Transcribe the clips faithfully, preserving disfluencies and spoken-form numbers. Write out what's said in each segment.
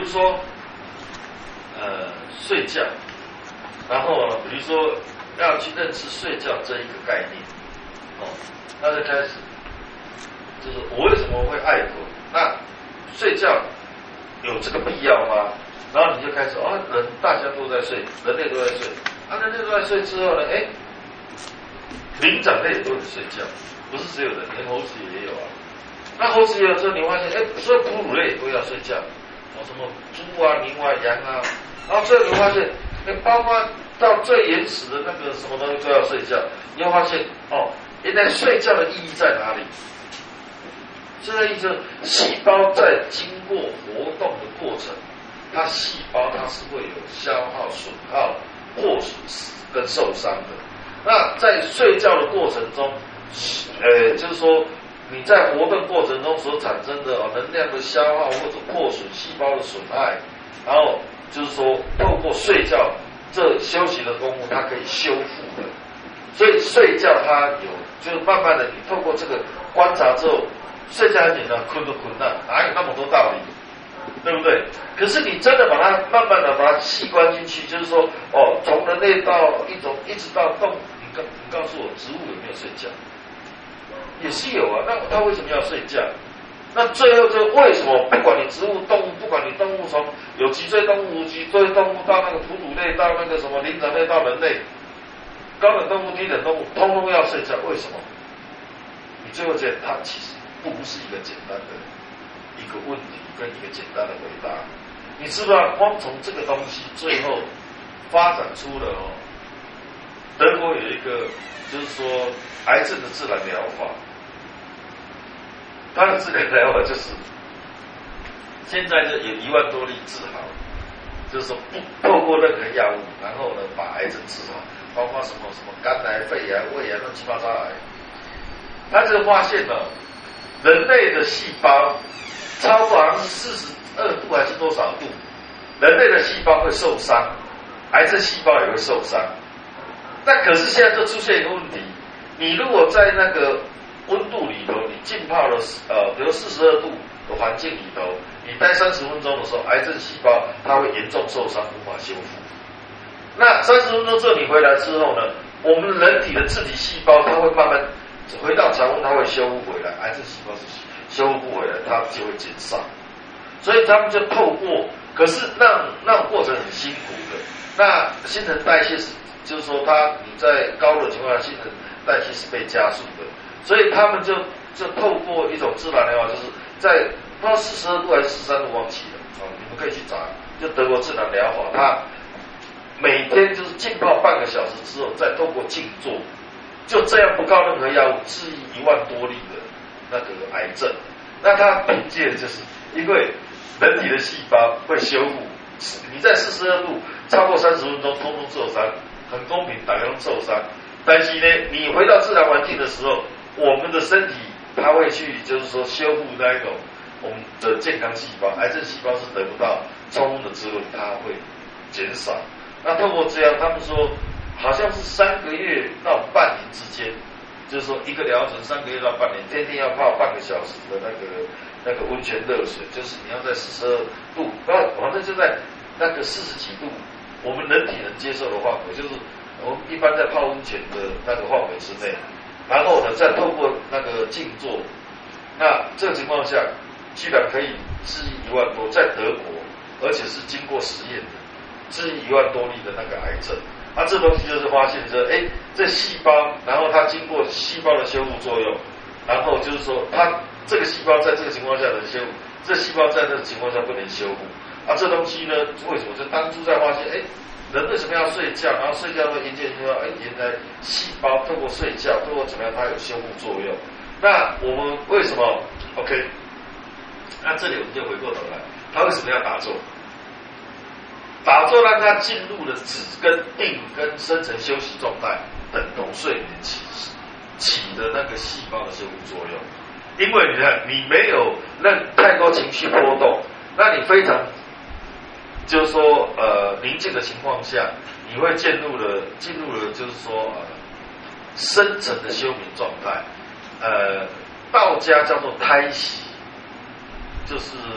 说，呃，睡觉，然后比如说要去认识睡觉这一个概念，哦，那就开始，就是我为什么会爱狗？那睡觉有这个必要吗？然后你就开始，哦，人大家都在睡，人类都在睡，啊，人类都在睡之后呢，哎，灵长类也都在睡觉，不是只有人，连猴子也有啊。那猴子也有之后，你发现，哎，所有哺乳类也都要睡觉，哦，什么猪啊、牛啊、羊啊，然后最后你发现，哎，包括到最原始的那个什么东西都要睡觉，你会发现，哦，原来睡觉的意义在哪里？这个意思就是细胞在经过活动的过程，它细胞它是会有消耗、损耗、破损跟受伤的。那在睡觉的过程中，呃，就是说你在活动过程中所产生的、哦、能量的消耗或者破损、细胞的损害，然后就是说透过睡觉这休息的功夫，它可以修复的。所以睡觉它有，就是慢慢的你透过这个观察之后，睡觉很简单，困就困难，哪有那么多道理？对不对？可是你真的把它慢慢的把它细观进去，就是说，哦，从人类到一种一直到动物，你告你告诉我，植物有没有睡觉？也是有啊。那它为什么要睡觉？那最后就为什么不管你植物、动物，不管你动物从有脊椎动物、无脊椎动物到那个哺乳类，到那个什么灵长类，到人类，高等动物、低等动物，通通要睡觉，为什么？你最后觉得它其实不是一个简单的一个问题跟一个简单的回答。你知不知道，光从这个东西最后发展出了哦，德国有一个就是说癌症的自然疗法，它的治疗疗法就是现在就有一万多例治好，就是说不透过任何药物，然后呢把癌症治好，包括什么什么肝癌、肺癌、胃癌、乱七八糟癌。他就发现了人类的细胞超过好像是四十二度还是多少度，人类的细胞会受伤，癌症细胞也会受伤。那可是现在就出现一个问题，你如果在那个温度里头，你浸泡了呃，比如四十二度的环境里头，你待三十分钟的时候，癌症细胞它会严重受伤，无法修复。那三十分钟之后你回来之后呢，我们人体的自体细胞它会慢慢回到常温，它会修复回来，癌症细胞是修复不回来，它就会减少。所以他们就透过，可是那那过程很辛苦的。那新陈代谢是，就是说它你在高热的情况下，新陈代谢是被加速的。所以他们就就透过一种自然疗法，就是在不知道四十二度还是四十三度忘记了啊，你们可以去查，就德国自然疗法，它每天就是浸泡半个小时之后，再透过静坐。就这样不靠任何药物治愈一万多例的那个癌症，那他凭借的就是因为人体的细胞会修复，你在四十二度超过三十分钟，通通受伤，很公平，大家都受伤。但是呢，你回到自然环境的时候，我们的身体它会去就是说修复那一种我们的健康细胞，癌症细胞是得不到充分的滋润，它会减少。那透过这样，他们说。好像是三个月到半年之间，就是说一个疗程三个月到半年，天天要泡半个小时的那个那个温泉热水，就是你要在四十二度，反正就在那个四十几度，我们人体能接受的范围，就是我们一般在泡温泉的那个范围之内，然后呢再透过那个静坐，那这个情况下居然可以治愈一万多，在德国，而且是经过实验的，治愈一万多例的那个癌症。那、啊、这东西就是发现说，哎，这细胞，然后它经过细胞的修复作用，然后就是说，它这个细胞在这个情况下能修复，这细胞在这个情况下不能修复。啊，这东西呢，为什么？就当初在发现，哎，人为什么要睡觉？然后睡觉会研究说，哎，原来细胞透过睡觉，透过怎么样，它有修复作用。那我们为什么 ？OK？ 那这里我们就回过头来，他为什么要打坐？打坐让它进入了止跟定跟深层休息状态，等同睡眠起起的那个细胞的修复作用。因为你看，你没有让太多情绪波动，那你非常就是说呃宁静的情况下，你会进入了进入了就是说呃深层的休眠状态。呃，道家叫做胎息，就是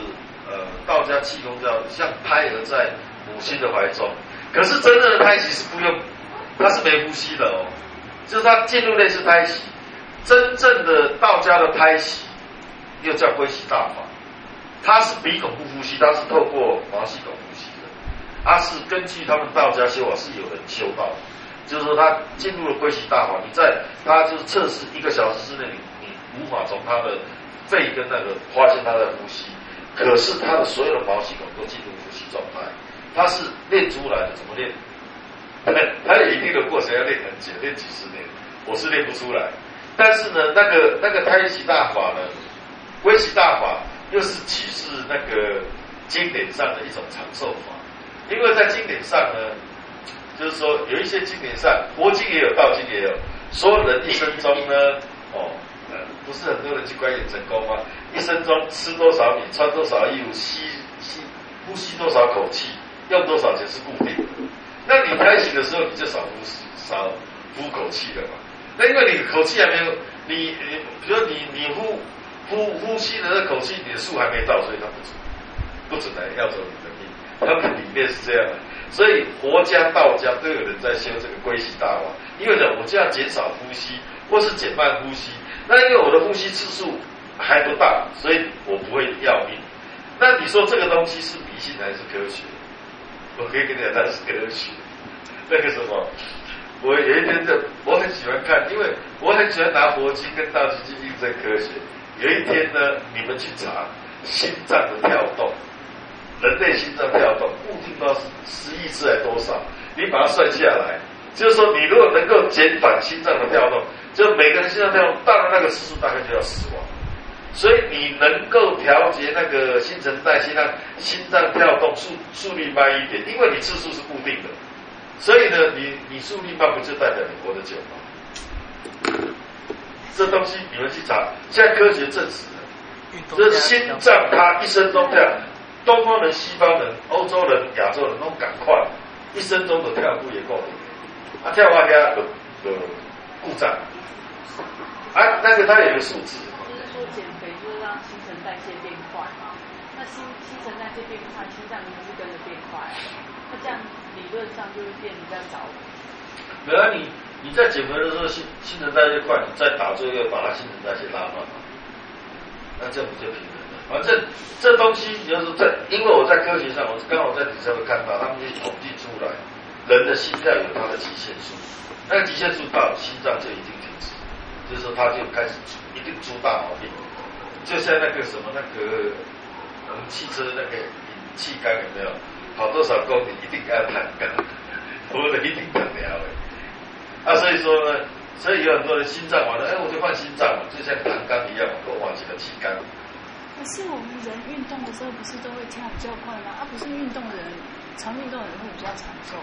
呃道家气功叫像胎儿在母亲的怀中，可是真正的胎息是不用，它是没呼吸的哦，就是它进入类似胎息。真正的道家的胎息又叫归息大法，它是鼻孔不呼吸，它是透过毛细孔呼吸的，它是根据他们道家修法是有人修道的，就是说他进入了归息大法，你在他就是测试一个小时之内，你你无法从他的肺跟那个发现他在呼吸，可是他的所有的毛细孔都进入呼吸状态，他是练出来的，怎么练？他有一定的过程，要练很久，练几十年，我是练不出来。但是呢，那个那个胎息大法呢，归息大法又是启示那个经典上的一种长寿法，因为在经典上呢，就是说有一些经典上，佛经也有，道经也有，说人一生中呢，哦，呃，不是很多人去观演成功吗？一生中吃多少米，穿多少衣服，吸吸呼吸多少口气，用多少钱是固定的。那你胎息的时候，你就少呼吸，少呼口气了嘛。那因为你口气还没有，你你比如你你呼呼呼吸的那口气，你的数还没到，所以它不准，不准来要走你的命。他们理念是这样的，所以佛家、道家都有人在修这个归息大法。因为呢，我就要减少呼吸，或是减慢呼吸。那因为我的呼吸次数还不大，所以我不会要命。那你说这个东西是迷信还是科学？我可以跟你讲，它是科学。那个什么？我有一天的，我很喜欢看，因为我很喜欢拿佛经跟道经去印证科学。有一天呢，你们去查心脏的跳动，人类心脏跳动固定到十亿次还多少？你把它算下来，就是说你如果能够减缓心脏的跳动，就每个人心脏跳动到了那个次数，大概就要死亡。所以你能够调节那个新陈代谢，让心脏跳动速速率慢一点，因为你次数是固定的。所以呢，你你速率慢不就代表你活得久吗？这东西你们去查，现在科学证实了，这心脏它一生中跳，东方人、西方人、欧洲人、亚洲人都赶快，一生中的跳步也够了，啊，跳完下有有故障，啊，那个它有一个数字， 就是说减肥就是让新陈代谢变快嘛，那新新陈代谢变快，心脏一定是跟着变快，那这样。理论上就会变比较早。 没有啊，你你在减肥的时候新新陈代谢快，你再打坐又把它新陈代谢拉慢，那这样不就平衡了？反正这东西你要是在，因为我在科学上，我刚好在底下会看到，他们去统计出来，人的心跳有它的极限数，那个极限数到心脏就一定停止，就是说它就开始一定出大毛病，就像那个什么那个我们汽车那个引气缸有没有？跑多少公里一定要弹钢，活的一定等了哎。啊，所以说呢，所以有很多人心脏完了，哎，我就换心脏嘛，就像弹钢一样，我换几个气缸。 可是我们人运动的时候，不是都会跳比较快吗？啊，不是运动的人，常运动的人会比较长寿。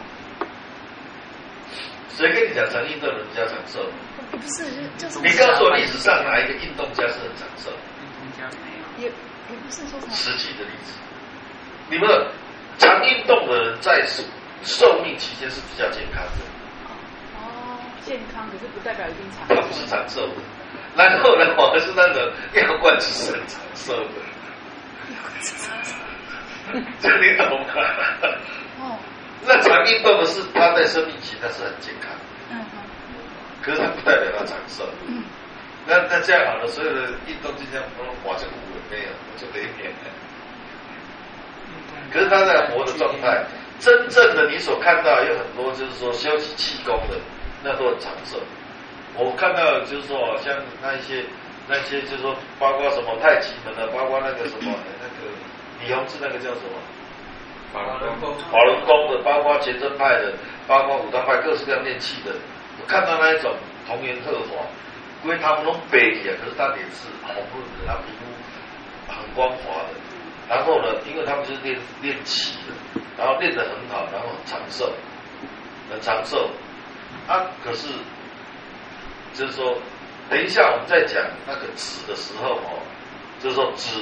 谁跟你讲常运动的人比较长寿？ 不是，就是。 你告诉我历史上哪一个运动家是很长寿？ 运动家没有。 也也不是说长。 实际的例子。你们常运动的人在寿命期间是比较健康的。 哦，健康可是不代表一定长寿。他不是长寿的。然后呢，我是那种药罐子是很长寿的。这你懂吗？ 哦。 那常运动的是他在生命期他是很健康。 嗯哼。 可是他不代表他长寿。嗯。那那这样好了，所有的运动就这样，我就不稳没有，我就没免了。可是他在活的状态，真正的你所看到有很多就是说修习气功的，那都很长寿。我看到就是说像那一些那些就是说包括什么太极门的，包括那个什么那个李洪志那个叫什么法轮功法轮功的，包括全真派的，包括武当派各式各样练气的，我看到那一种童颜鹤华，因为他们都白起来，可是他脸是红润的，他皮肤很光滑的。然后呢，因为他们就是练练气的，然后练得很好，然后很长寿，很长寿啊。可是就是说，等一下我们在讲那个止的时候哦，就是说止，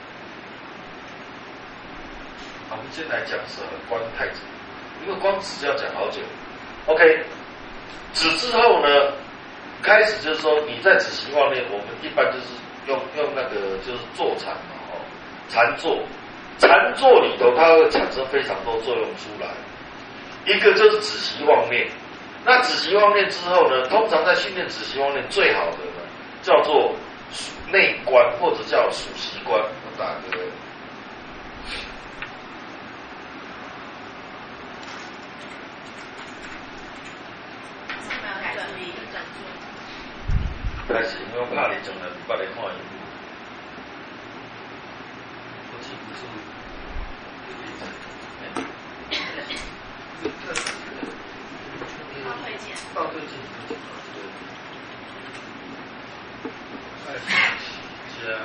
我们先来讲什么观太子，因为光止就要讲好久。OK， 止之后呢，开始就是说你在止息妄念，我们一般就是用用那个就是坐禅嘛。禅坐， 禅坐里头它会产生非常多作用出来，一个就是止息妄念。那止息妄念之后呢，通常在训练止息妄念最好的呢，叫做内观或者叫数息观。我打个开始，因为我怕你整了，把你看一幕。不是不是， 倒退键， 倒退键，对。加。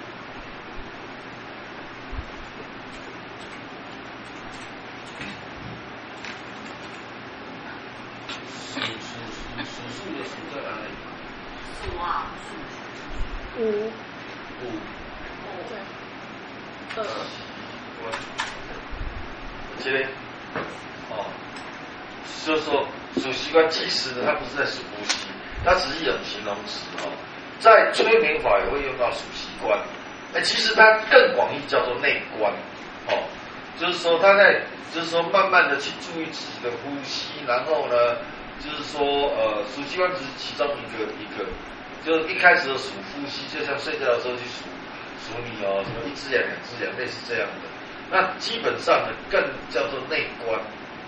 数数数数数的数在哪里？ 数啊， 五五。 对，二。 我，这个，哦，就是说数息观，其实呢，它不是在数呼吸，它只是一种形容词哦。在催眠法也会用到数息观，哎，其实它更广义叫做内观，哦，就是说他在，就是说慢慢的去注意自己的呼吸，然后呢，就是说呃，数息观只是其中一个一个。就是一开始的数呼吸，就像睡觉的时候去数数你哦，什么一只眼、两只眼，类似这样的。那基本上呢，更叫做内观。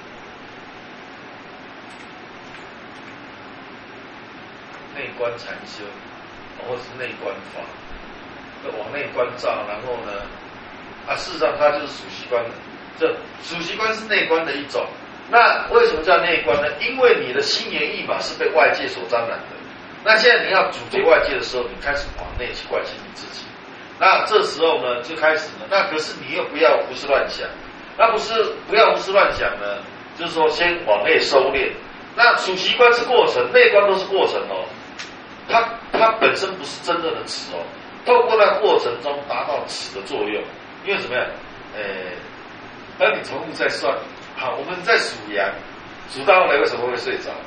内观禅修，或是内观法，就往内关照，然后呢，啊，事实上它就是数息观的。这数息观是内观的一种。那为什么叫内观呢？因为你的心猿意马是被外界所沾染的。那现在你要阻绝外界的时候，你开始往内去关心你自己。那这时候呢，就开始呢，那可是你又不要胡思乱想。那不是不要胡思乱想呢，就是说先往内收敛。那数息观是过程，内观都是过程哦。它它本身不是真正的止哦，透过那过程中达到止的作用。因为怎么样？呃，当你重复在算，好，我们在数羊，数到后来为什么会睡着？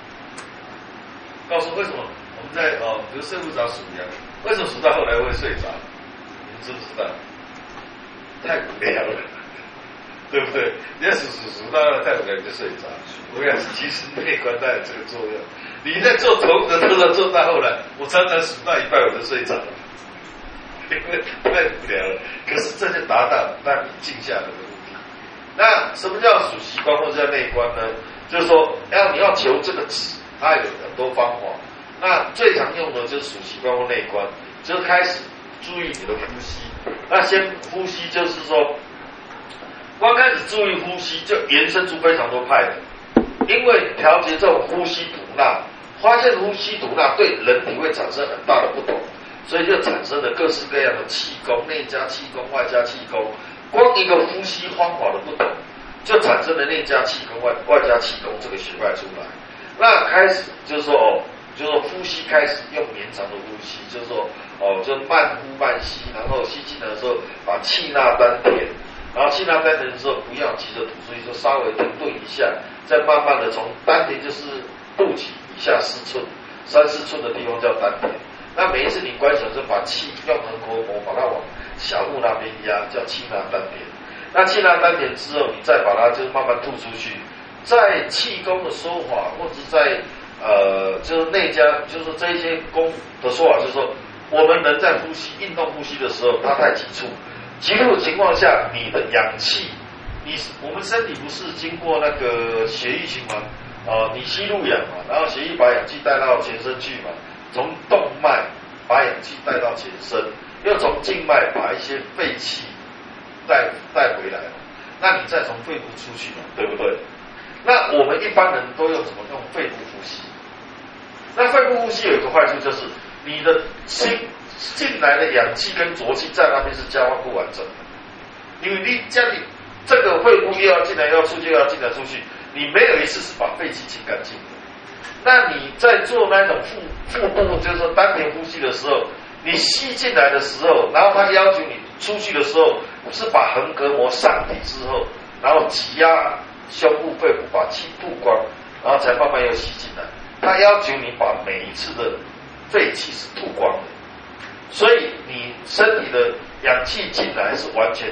告诉为什么我们在哦，比如睡不着数羊，为什么数到后来会睡着？你们知不知道？太无聊了，对不对？你要数数数到太无聊你就睡着。我想其实内观带有这个作用。你在做头的动作做到后来，我常常数到一半我就睡着了，因为太无聊了。可是这就达到让你静下来的目的。那什么叫数息观或者叫内观呢？就是说，要你要求这个止，它有很多方法。那最常用的就是数息观或内观，就是开始注意你的呼吸。那先呼吸，就是说，刚开始注意呼吸，就延伸出非常多派的。因为调节这种呼吸吐纳，发现呼吸吐纳对人体会产生很大的不同，所以就产生了各式各样的气功，内加气功，外加气功。光一个呼吸方法的不同，就产生了内加气功、外外加气功这个学派出来。那开始就是说哦，就是说呼吸开始用绵长的呼吸，就是说哦，就慢呼慢吸，然后吸进来的时候把气纳丹田，然后气纳丹田的时候不要急着吐出去，就稍微停顿一下。再慢慢的从丹田就是肚脐以下四寸、三四寸的地方叫丹田。那每一次你观想就把气用横膈膜把它往小腹那边压，叫气纳丹田。那气纳丹田之后，你再把它就是慢慢吐出去。在气功的说法，或者在呃就是内家，就是这一些功的说法，就是说我们人在呼吸、运动呼吸的时候，它太急促，急促的情况下，你的氧气。你我们身体不是经过那个血液循环，呃，你吸入氧嘛，然后血液把氧气带到全身去嘛，从动脉把氧气带到全身，又从静脉把一些废气带带回来嘛，那你再从肺部出去嘛，对不对？那我们一般人都用什么？用肺部呼吸。那肺部呼吸有一个坏处，就是你的进进来的氧气跟浊气在那边是交换不完整的，因为你家里。这个肺部又要进来，又要出去，又要进来出去，你没有一次是把肺气清干净的。那你在做那种腹腹部，就是说丹田呼吸的时候，你吸进来的时候，然后他要求你出去的时候，是把横膈膜上提之后，然后挤压胸部、肺部，把气吐光，然后才慢慢又吸进来。他要求你把每一次的肺气是吐光的，所以你身体的氧气进来是完全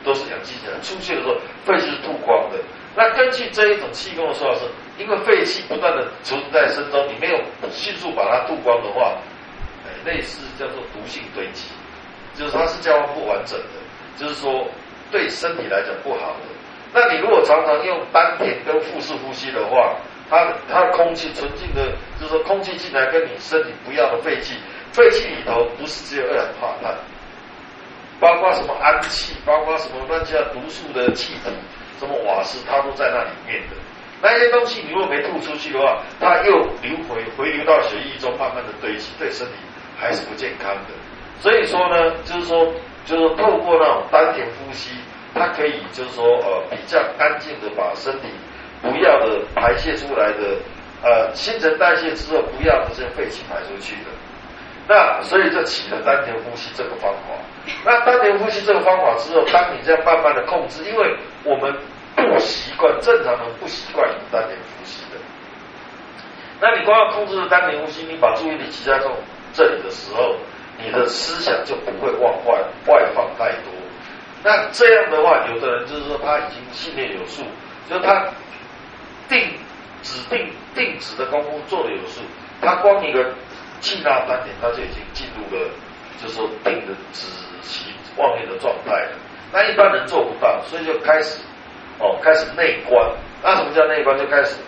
都是氧气进来，出去的时候废气是吐光的。那根据这一种气功的说法是，因为废气不断的存在身中，你没有迅速把它吐光的话，哎，类似叫做毒性堆积，就是它是交换不完整的，就是说对身体来讲不好的。那你如果常常用丹田跟腹式呼吸的话，它它的空气纯净的，就是说空气进来跟你身体不要的废气，废气里头不是只有二氧化碳，包括什么氨气，包括什么乱七八糟毒素的气体，什么瓦斯，它都在那里面的。那些东西你如果没吐出去的话，它又流回回流到血液中，慢慢的堆积，对身体还是不健康的。所以说呢，就是说，就是说透过那种丹田呼吸，它可以就是说呃比较干净的把身体不要的排泄出来的呃新陈代谢之后不要的这些废气排出去的。那所以就起了丹田呼吸这个方法。那丹田呼吸这个方法之后，当你这样慢慢的控制，因为我们不习惯，正常人不习惯用丹田呼吸的。那你光要控制丹田呼吸，你把注意力集中在这里的时候，你的思想就不会往外外放太多。那这样的话，有的人就是说他已经训练有素，就是他定指定定止的功夫做的有素，他光一个气纳丹田，他就已经进入了就是说定的止息妄念的状态了。那一般人做不到，所以就开始哦开始内观。那什么叫内观？就开始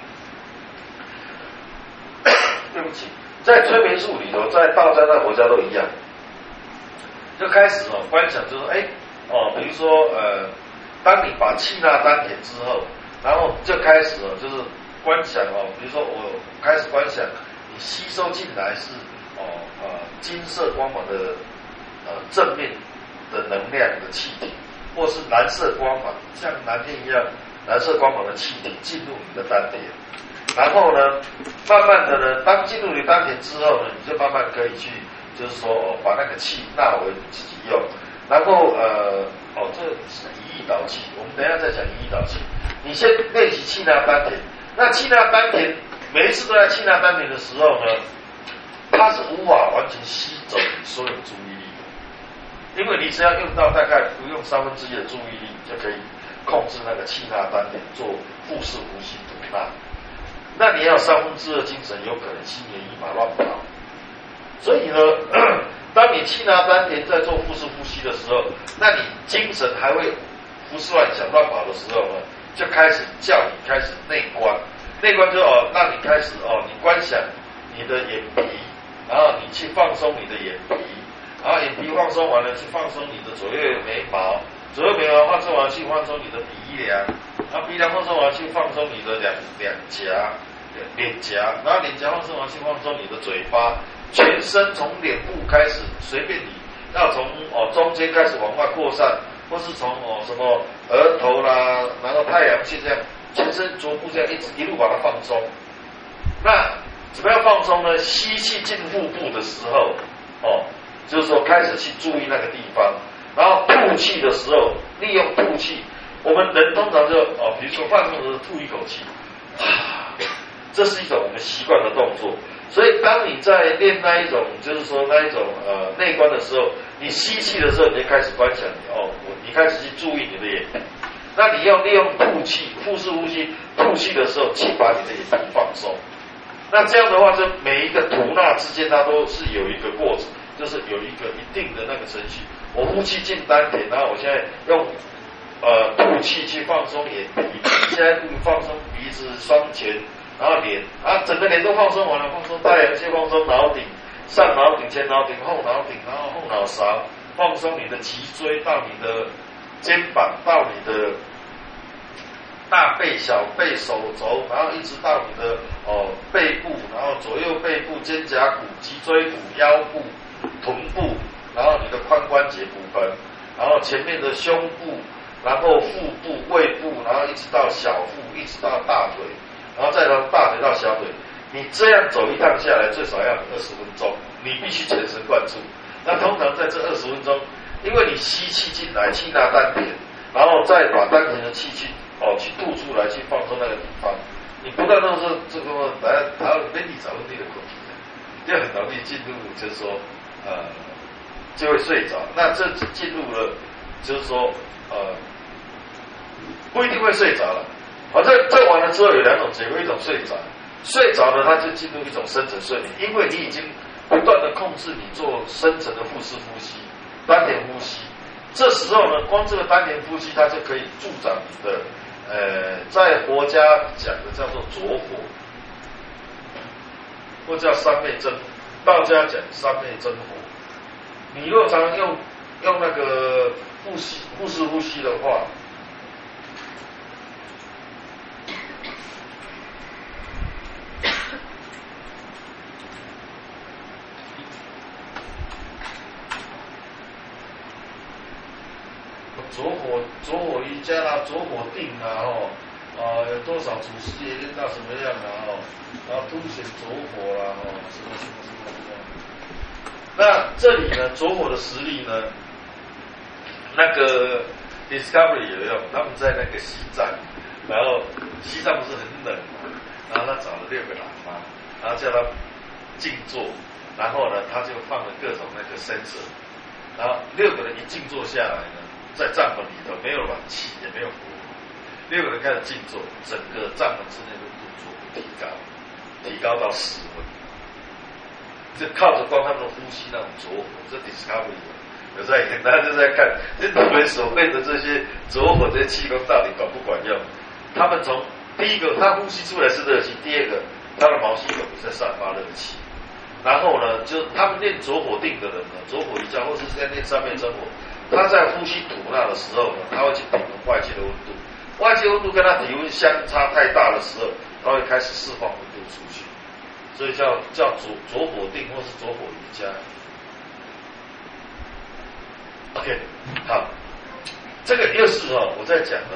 对不起，在催眠术里头，在道家、在佛家都一样，就开始哦观想，就是哎哦，比如说呃，当你把气纳丹田之后，然后就开始哦，就是观想哦，比如说我开始观想，你吸收进来是哦呃金色光芒的呃正面的能量的气体，或是蓝色光芒，像蓝天一样蓝色光芒的气体进入你的丹田。然后呢，慢慢的呢，当进入你丹田之后呢，你就慢慢可以去，就是说哦，把那个气纳为自己用。然后呃，哦，这是一意导气，我们等一下再讲一意导气。你先练习气纳丹田，那气纳丹田，每一次都在气纳丹田的时候呢，它是无法完全吸走你所有注意力的，因为你只要用到大概不用三分之一的注意力，就可以控制那个气纳丹田做腹式呼吸吐纳。那你要三分之二精神，有可能心猿意马乱跑。所以呢，当你气纳丹田在做腹式呼吸的时候，那你精神还会胡思乱想乱跑的时候呢，就开始叫你开始内观。内观就哦，让你开始哦，你观想你的眼皮，然后你去放松你的眼皮，然后眼皮放松完了，去放松你的左右眉毛，左右眉毛放松完去放松你的鼻梁。然后鼻梁放松完去放松你的两两颊、脸颊，然后脸颊放松完去放松你的嘴巴，全身从脸部开始，随便你要从哦中间开始往外扩散，或是从哦什么额头啦，然后太阳穴这样，全身足部这样一直一路把它放松。那怎么样放松呢？吸气进腹部的时候，哦，就是说开始去注意那个地方，然后吐气的时候，利用吐气。我们人通常就哦，比如说放松的时候吐一口气，啊，这是一种我们习惯的动作。所以当你在练那一种，就是说那一种呃内观的时候，你吸气的时候，你就开始观想哦，你开始去注意你的眼皮。那你要利用吐气，腹式呼吸，吐气的时候去把你的眼皮放松。那这样的话，就每一个吐纳之间，它都是有一个过程，就是有一个一定的那个程序。我呼气进丹田，然后我现在用。呃，吐气去放松眼皮，现在放松鼻子、双拳，然后脸，啊，整个脸都放松完了，放松太阳穴，放松脑顶、上脑顶、前脑顶、后脑顶，然后后脑勺，放松你的脊椎到你的肩膀，到你的大背、小背、手肘，然后一直到你的哦背部，然后左右背部、肩胛骨、脊椎骨、腰部、臀部，然后你的髋关节骨盆，然后前面的胸部。然后腹部、胃部，然后一直到小腹，一直到大腿，然后再从大腿到小腿。你这样走一趟下来，最少要二十分钟，你必须全神贯注。那通常在这二十分钟，因为你吸气进来，气纳丹田，然后再把丹田的气去哦去吐出来，去放松那个地方。你不断都是这个来，还有跟你找问题的问题，就很容易进入，就是说呃就会睡着。那这进入了。 就是说呃不一定会睡着了。反正这完了之后有两种结果，一种睡着，睡着了他就进入一种深层睡眠，因为你已经不断的控制你做深层的腹式呼吸、丹田呼吸。这时候呢，光这个丹田呼吸，它就可以助长你的，呃，在佛家讲的叫做着火，或叫三昧真，道家讲三昧真火。你若常常用用那个呼吸腹式呼吸的话，着火着火瑜伽啦，着火定啊，哦，啊有多少祖师爷练到什么样啊，哦，然后凸显着火啦，哦，什么什么什么什么。那这里呢，着火的实力呢，那个 Discovery 有用，他们在那个西藏，然后西藏不是很冷嘛，然后他找了六个喇嘛，然后叫他静坐，然后呢，他就放了各种那个 sensor， 然后六个人一静坐下来呢。在帐篷里头没有暖气也没有火，六个人开始静坐，整个帐篷之内的温度逐步提高，提高到室温，就靠着光他们的呼吸那种着火，这 Discovery 有在看，大家就在看，你们所谓的这些着火这些气功到底管不管用？他们从第一个，他呼吸出来是热气；第二个，他的毛细孔在散发热气。然后呢，就他们练着火定的人呢，着火瑜伽或者是在练三昧真火。他在呼吸吐纳的时候呢，他会去平衡外界的温度，外界温度跟他体温相差太大的时候，他会开始释放温度出去，所以叫叫着着火定或是着火瑜伽。OK， 好，这个又是哦，我在讲的，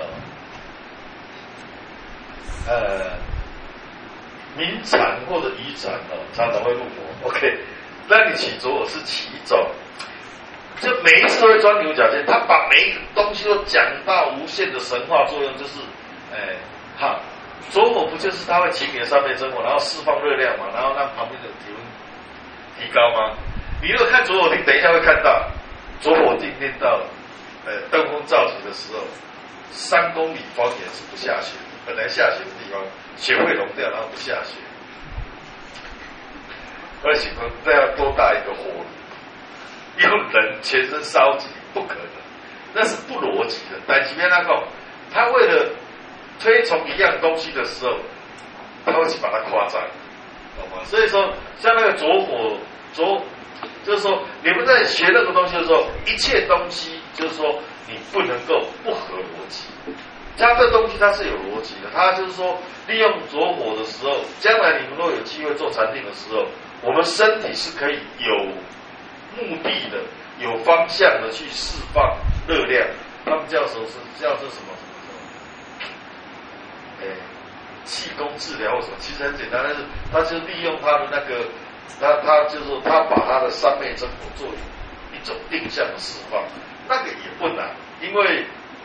呃，冥禅或者遗禅哦，常常会入魔。OK， 那你起着火是起一种。就每一次都会钻牛角尖，他把每一个东西都讲到无限的神话作用，就是，哎，哈，着火不就是他会起你的三昧真火，然后释放热量嘛，然后让旁边的体温提高吗？你如果看着火定，等一下会看到着火定练到，呃，登峰造极的时候，三公里方圆是不下雪的，本来下雪的地方雪会融掉，然后不下雪，而且这要多大一个火炉？用人全身烧起不可能，那是不逻辑的。但即便那个，他为了推崇一样东西的时候，他会去把它夸张，懂吗？所以说，像那个着火着，就是说你们在学那个东西的时候，一切东西就是说你不能够不合逻辑。像这东西它是有逻辑的，它就是说利用着火的时候，将来你们若有机会做禅定的时候，我们身体是可以有目的的、有方向的去释放热量，他们叫什么？是叫做什么什么什么？哎，气功治疗或什么？其实很简单，但是他就利用他的那个，他他就是他把他的三昧真火作为一种定向的释放，那个也不难，因为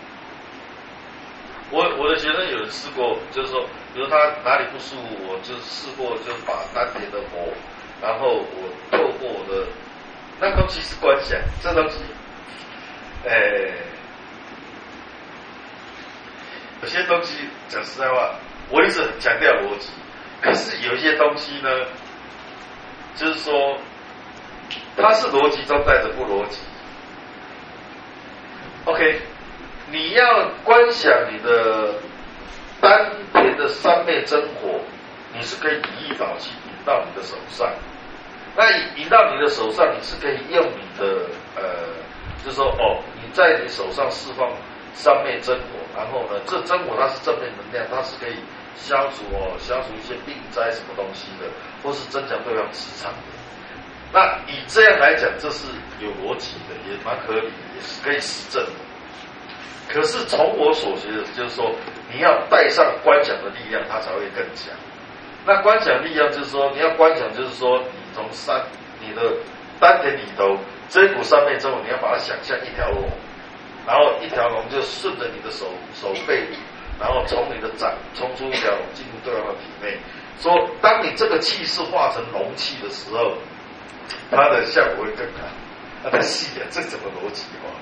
我我的学生有人试过，就是说，比如他哪里不舒服，我就试过，就把丹田的火，然后我透过我的。那东西是观想，这东西，诶，有些东西讲实在话，我一直很强调逻辑，可是有一些东西呢，就是说，它是逻辑中带着不逻辑。OK， 你要观想你的丹田的三昧真火，你是可以以一宝气引到你的手上。那引到你的手上，你是可以用你的呃，就是说哦，你在你手上释放三昧真火，然后呢，这真火它是正面能量，它是可以消除哦，消除一些病灾什么东西的，或是增强对方磁场的。那以这样来讲，这是有逻辑的，也蛮合理的，也是可以实证的。可是从我所学的，就是说你要带上观想的力量，它才会更强。那观想力量就是说，你要观想，就是说你从三你的丹田里头这股三昧真火，你要把它想象一条龙，然后一条龙就顺着你的手手背，然后从你的掌冲出一条龙进入对方的体内。说当你这个气是化成龙气的时候，它的效果会更好。那太细了，这怎么逻辑化？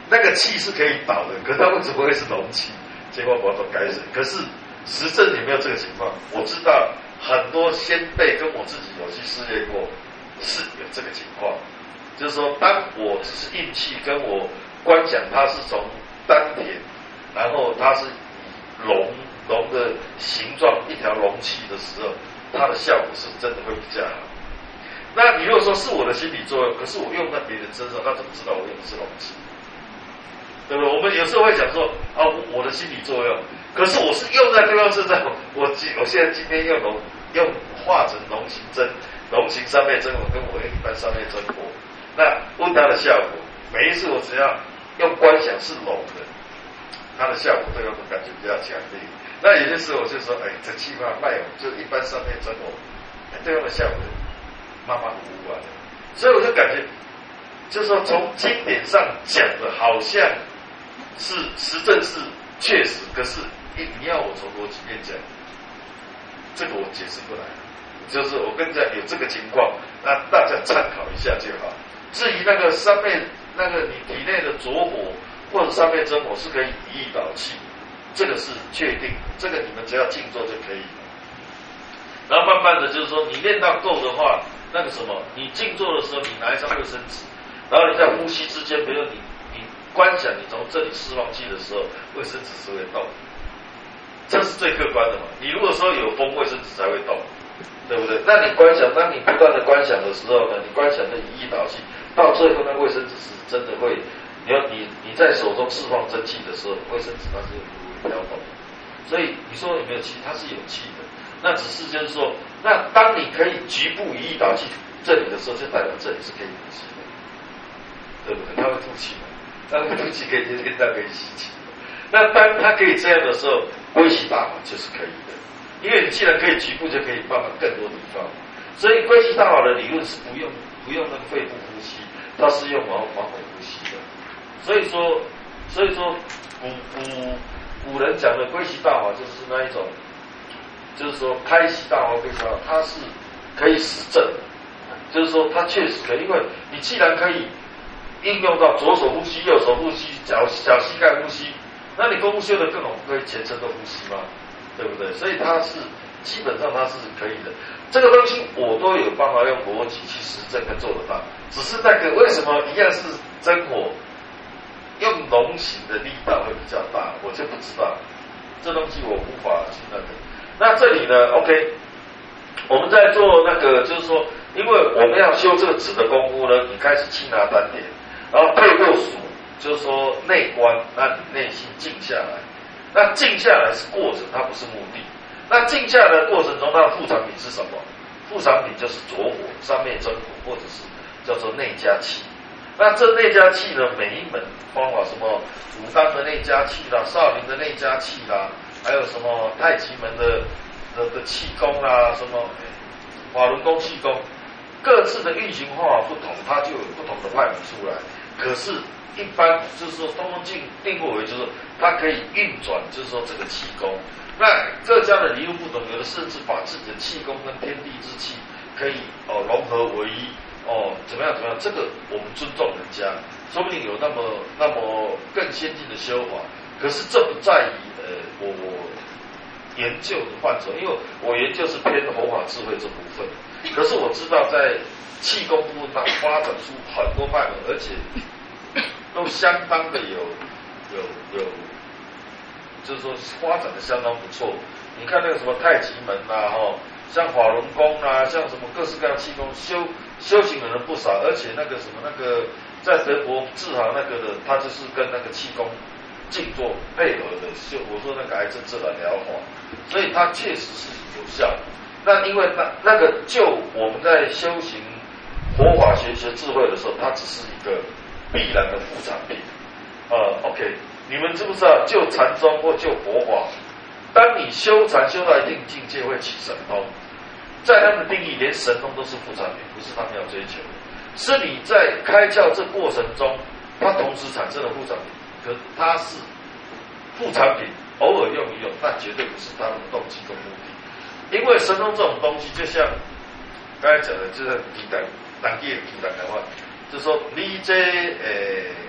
那个气是可以导的，可是它为什么会是容气？结果我都改水。可是实证有没有这个情况？我知道很多先辈跟我自己有去试验过，是有这个情况。就是说，当我只是运气跟我观想它是从丹田，然后它是以龙龙的形状一条龙气的时候，它的效果是真的会比较好。那你如果说是我的心理作用，可是我用在别人身上，他怎么知道我用的是龙气？对不对？我们有时候会讲说啊，我的心理作用，可是我是用在对方身上，我我现在今天用龙用化成龙形针，龙形三昧真火跟我用一般三昧真火，那问它的效果，每一次我只要用观想是龙的，它的效果对方感觉比较强烈。那有些时候我就说，哎，这气化脉火就一般三昧真火，哎，对方的效果慢慢无完了，所以我就感觉，就是说从经典上讲的，好像是实证是确实，可是你你要我从逻辑面讲，这个我解释不来。就是我跟你讲有这个情况，那大家参考一下就好。至于那个三昧，那个你体内的浊火或者三昧真火是可以以意导气，这个是确定，这个你们只要静坐就可以。然后慢慢的就是说，你练到够的话，那个什么，你静坐的时候，你拿一张卫生纸，然后你在呼吸之间，比如你你观想你从这里释放气的时候，卫生纸是会动，这是最客观的嘛。你如果说有风，卫生纸才会动，对不对？那你观想，当你不断的观想的时候呢，你观想的以意导气，到最后那卫生纸是真的会，你要你你在手中释放真气的时候，卫生纸它是会飘动，所以你说有没有气？它是有气的。那只是就是说，那当你可以局部以意导气这里的时候，就代表这里是可以呼吸的，对不对？它会吐气的，它会吐气可以天天它可以吸气。那当它可以这样的时候，归息大法就是可以的，因为你既然可以局部，就可以办法更多地方。所以归息大法的理论是不用不用那个肺部呼吸，它是用毛毛孔呼吸的。所以说，所以说古古古人讲的归息大法就是那一种。就是说，开息大法归息大法，它是可以实证，就是说它确实可以，因为你既然可以应用到左手呼吸、右手呼吸、脚小膝盖呼吸，那你功夫修得更好，可以全身都呼吸吗？对不对？所以它是基本上它是可以的。这个东西我都有办法用逻辑去实证跟做得到，只是那个为什么一样是真火，用龙形的力道会比较大，我就不知道。这东西我无法去那个。那这里呢 ，OK， 我们在做那个，就是说，因为我们要修这个止的功夫呢，你开始气拿丹田，然后配过数，就是说内观，那你内心静下来。那静下来是过程，它不是目的。那静下来的过程中，它的副产品是什么？副产品就是浊火、三昧真火，或者是叫做内家气。那这内家气呢，每一门方法，什么武当的内家气啦，少林的内家气啦。还有什么太极门的的的气功啦，什么法轮功气功，各自的运行方法不同，它就有不同的派门出来。可是，一般就是说，东方定定过为就是它可以运转，就是说这个气功。那各家的理论不同，有的甚至把自己的气功跟天地之气可以哦融合为一哦，怎么样怎么样？这个我们尊重人家，说不定有那么那么更先进的修法。可是这不在于呃我我研究的范畴，因为我研究是偏佛法智慧这部分。可是我知道在气功部分它发展出很多派门，而且都相当的有有有，就是说发展的相当不错。你看那个什么太极门啦、啊，哈，像法轮功啦、啊，像什么各式各样气功，修修行的人不少，而且那个什么那个在德国治好那个的，他就是跟那个气功。静坐配合的修，我说那个癌症治疗疗法，所以它确实是有效。那因为那那个就我们在修行佛法学学智慧的时候，它只是一个必然的副产品。呃 ，OK， 你们知不知道？就禅宗或就佛法，当你修禅修到一定境界，会起神通。在他们的定义，连神通都是副产品，不是他们要追求的，是你在开窍这过程中，它同时产生了副产品。可它是副产品，偶尔用一用，那绝对不是他们的动机跟目的。因为神通这种东西，就像刚才讲的，就是你当当地的讲的话，就是说你这呃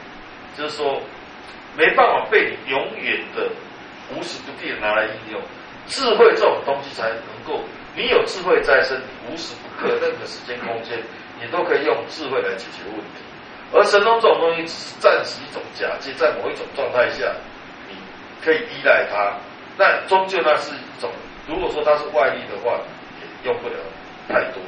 就是说没办法被你永远的无时不地的拿来应用。智慧这种东西才能够，你有智慧在身，你无时不刻任何时间空间，你都可以用智慧来解决问题。而神通这种东西只是暂时一种假借，在某一种状态下，你可以依赖它，那终究那是一种，如果说它是外力的话，也用不了太多。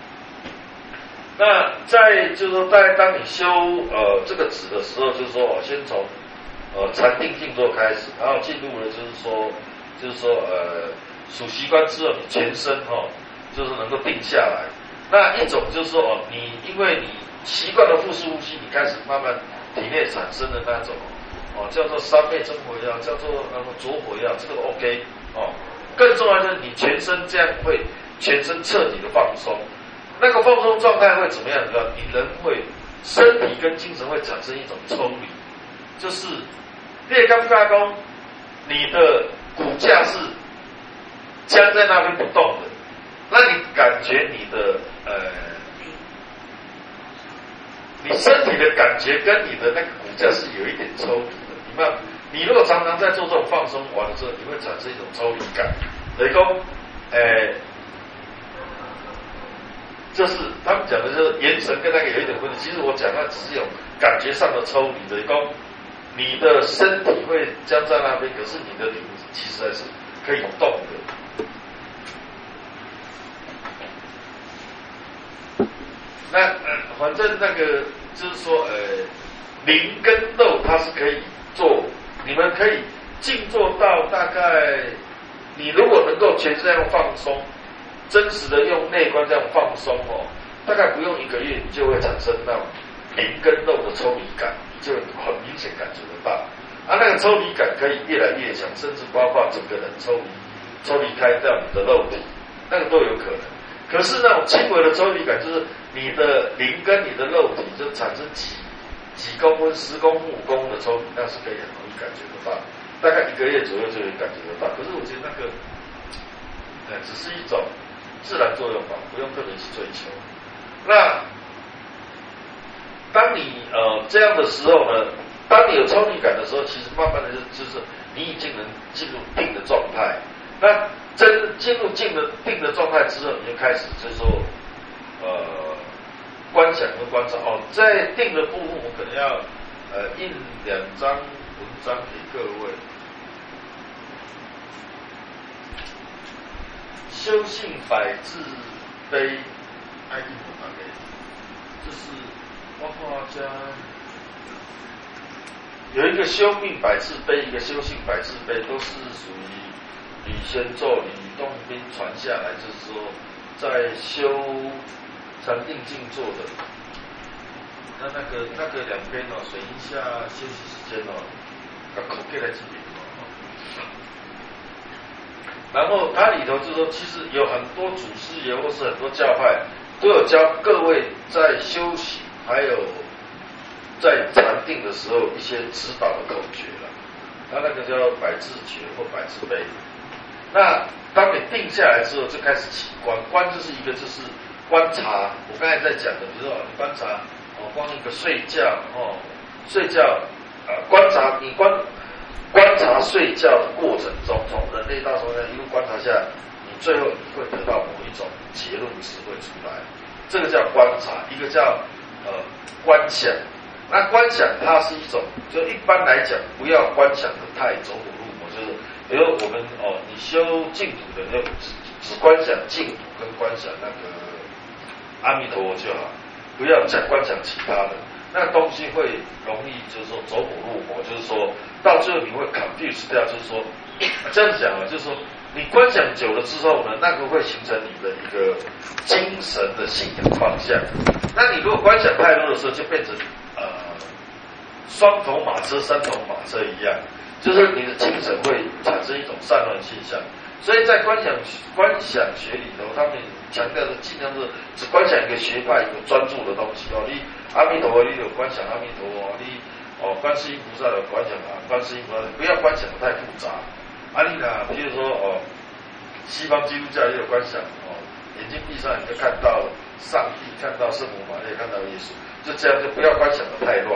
那在就是说，在当你修呃这个止的时候，就是说，先从呃禅定静坐开始，然后进入了就是说，就是说呃数习惯之后，你全身哦，就是能够定下来。那一种就是说哦，你因为你习惯了腹式呼吸，你开始慢慢体内产生的那种哦，叫做三昧真火药，叫做那个着火药，这个 OK 哦。更重要的是，你全身这样会全身彻底的放松。那个放松状态会怎么样呢？你人会身体跟精神会产生一种抽离，就是列刚加工，你的骨架是僵在那边不动的，那你感觉你的呃，你身体的感觉跟你的那个骨架是有一点抽离的。你看，你如果常常在做这种放松完了之后，你会产生一种抽离感。等于说，呃。就是他们讲的就是元神跟那个有一点关系，其实我讲那只是有感觉上的抽离的，讲你的身体会僵在那边，可是你的灵其实还是可以动的。那呃，反正那个就是说，呃，灵跟肉它是可以做，你们可以静坐到大概，你如果能够全身这样放松。真实的用内观这样放松哦，大概不用一个月，你就会产生那种灵跟肉的抽离感，你就很明显感觉得到。啊，那个抽离感可以越来越强，甚至包括整个人抽离、抽离开掉你的肉体，那个都有可能。可是那种轻微的抽离感，就是你的灵跟你的肉体就产生几几公分、十公分、五公分的抽离，那是可以很容易感觉得到。大概一个月左右就会感觉得到。可是我觉得那个，呃，只是一种。自然作用吧，不用特别去追求。那当你呃这样的时候呢，当你有抽离感的时候，其实慢慢的就就是你已经能进入定的状态。那真进入静的定的状态之后，你就开始就是说呃观想和观察。哦，在定的部分，我可能要呃印两张文章给各位。修性百字碑，爱印我拿给，这是包括家有一个修命百字碑，一个修性百字碑，都是属于李先咒、李洞宾传下来，就是说在修禅定静坐的。那那个那个两边哦，水一下休息时间哦，把口给来几遍。然后它里头就说，其实有很多祖师爷或是很多教派都有教各位在修行，还有在禅定的时候一些指导的口诀了。它那个叫百字诀或百字碑。那当你定下来之后，就开始起观，观就是一个就是观察。我刚才在讲的，比如说你观察哦，光一个睡觉哦，睡觉啊、呃，观察你观。观察睡觉的过程中，从人类到从人一路观察下来，你最后你会得到某一种结论智慧出来。这个叫观察，一个叫呃观想。那观想它是一种，就一般来讲，不要观想的太走火入魔，就是比如我们哦，你修净土的，就只只观想净土跟观想那个阿弥陀佛就好，不要讲观想其他的。那东西会容易就是说走火入魔，就是说到最后你会 confuse 掉，就是说这样讲啊，就是说你观想久了之后呢，那个会形成你的一个精神的信仰方向。那你如果观想太多的时候，就变成呃双头马车、三头马车一样，就是你的精神会产生一种散乱现象。所以在观想观想学里头，他们强调的尽量是只观想一个学派、一个专注的东西哦。你阿弥陀佛，你有观想阿弥陀佛，你哦观世音菩萨的观想啊，观世音菩萨，不要观想的太复杂。啊，你呢，比如说哦，西方基督教也有观想哦，眼睛闭上你就看到上帝，看到圣母玛利亚，看到耶稣，就这样就不要观想的太乱。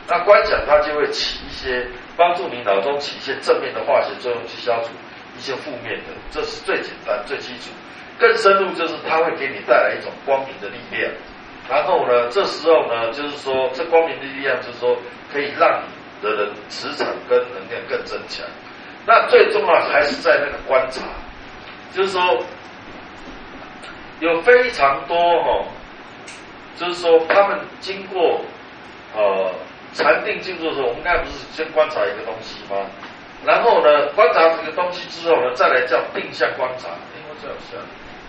那观想它就会起一些帮助你脑中起一些正面的化学作用，去消除一些负面的，这是最简单最基础。更深入就是它会给你带来一种光明的力量，然后呢，这时候呢，就是说这光明的力量就是说可以让你的人磁场跟能量更增强。那最重要还是在那个观察，就是说有非常多哦，就是说他们经过呃禅定静坐的时候，我们刚才不是先观察一个东西吗？然后呢，观察这个东西之后呢，再来叫定向观察。因为这样像，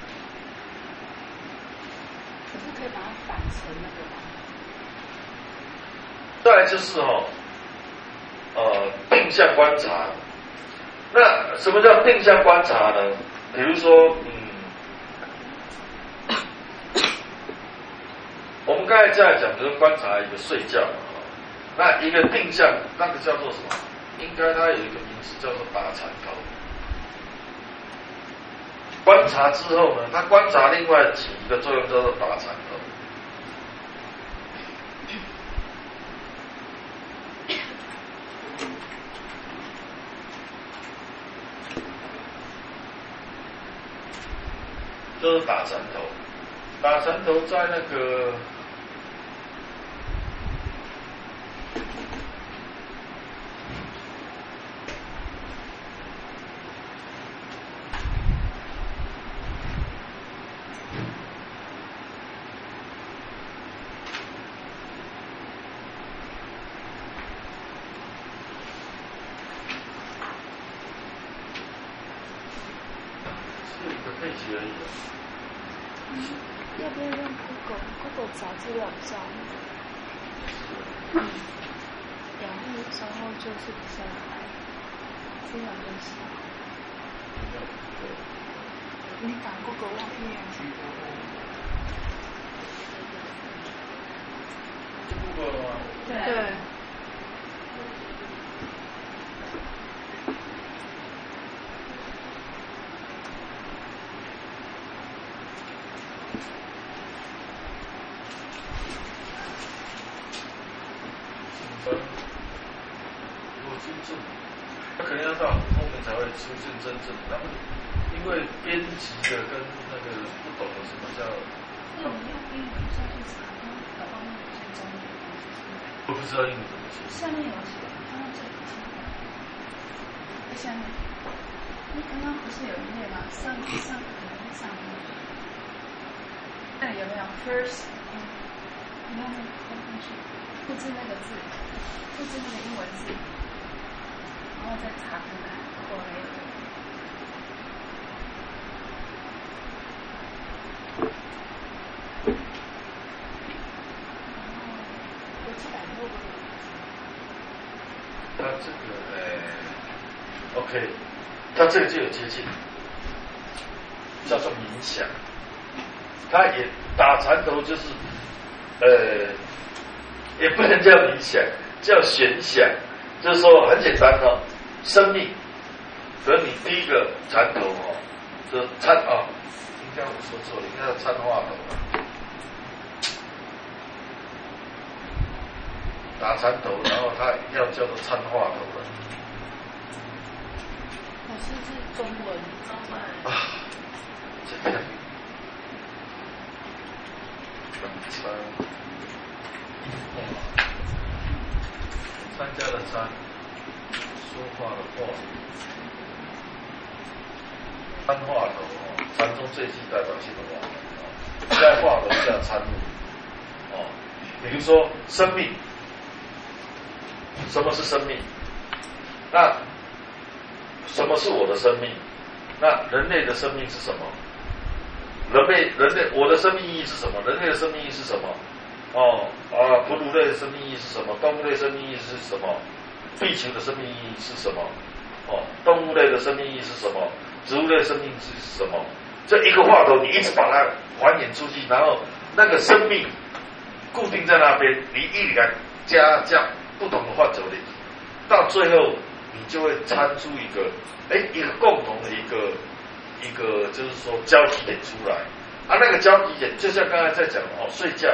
可是可以把它反成那个吗？ 再来就是哦，呃，定向观察。那什么叫定向观察呢？比如说，嗯，我们刚才在讲，就是观察一个睡觉，那一个定向，那个叫做什么？应该它有一个名字叫做打禅头。观察之后呢，它观察另外几个作用叫做打禅头。就是打禅头，打禅头在那个是一个配置而已。 要不要用 Google？Google 找资料比较嗯，养护之后就是比较快，资料就少。你打 Google 忘记了？ 是 Google 吗？ 对。对他可能要到很后面才会出现真正的，他们因为编辑的跟那个不懂得什么叫。 那我们用英文下去查，搞到那个是中文。 我不知道英文怎么写。 下面有写，看到这里。在下面，你刚刚不是有一页吗？上上上面。那有没有 first？ 嗯，你看那个放进去，复制那个字，复制那个英文字。然后再查看看或没有。有七百多个。 它这个呃 ，OK， 它这个就有接近，叫做冥想。它也打禅头就是，呃，也不能叫冥想，叫玄想。就是说很简单哦，生命，和你第一个禅头哦，这参啊，应该我说错了，应该叫参话头吧，打禅头，然后它要叫做参话头了。 老师是中文，中文啊，这样，冷参。参加的参，说话的话，参话头哦，禅宗最具代表性的话哦，在话头下参入哦，比如说生命，什么是生命？那什么是我的生命？那人类的生命是什么？人类人类我的生命意义是什么？人类的生命意义是什么？哦啊，哺乳类的生命意义是什么？动物类生命意义是什么？地球的生命意义是什么？哦，动物类的生命意义是什么？植物类生命意义是什么？这一个话头，你一直把它还原出去，然后那个生命固定在那边，你一来加加不同的话头里，到最后你就会参出一个，哎，一个共同的一个一个，就是说交集点出来。啊，那个交集点就像刚才在讲哦，睡觉。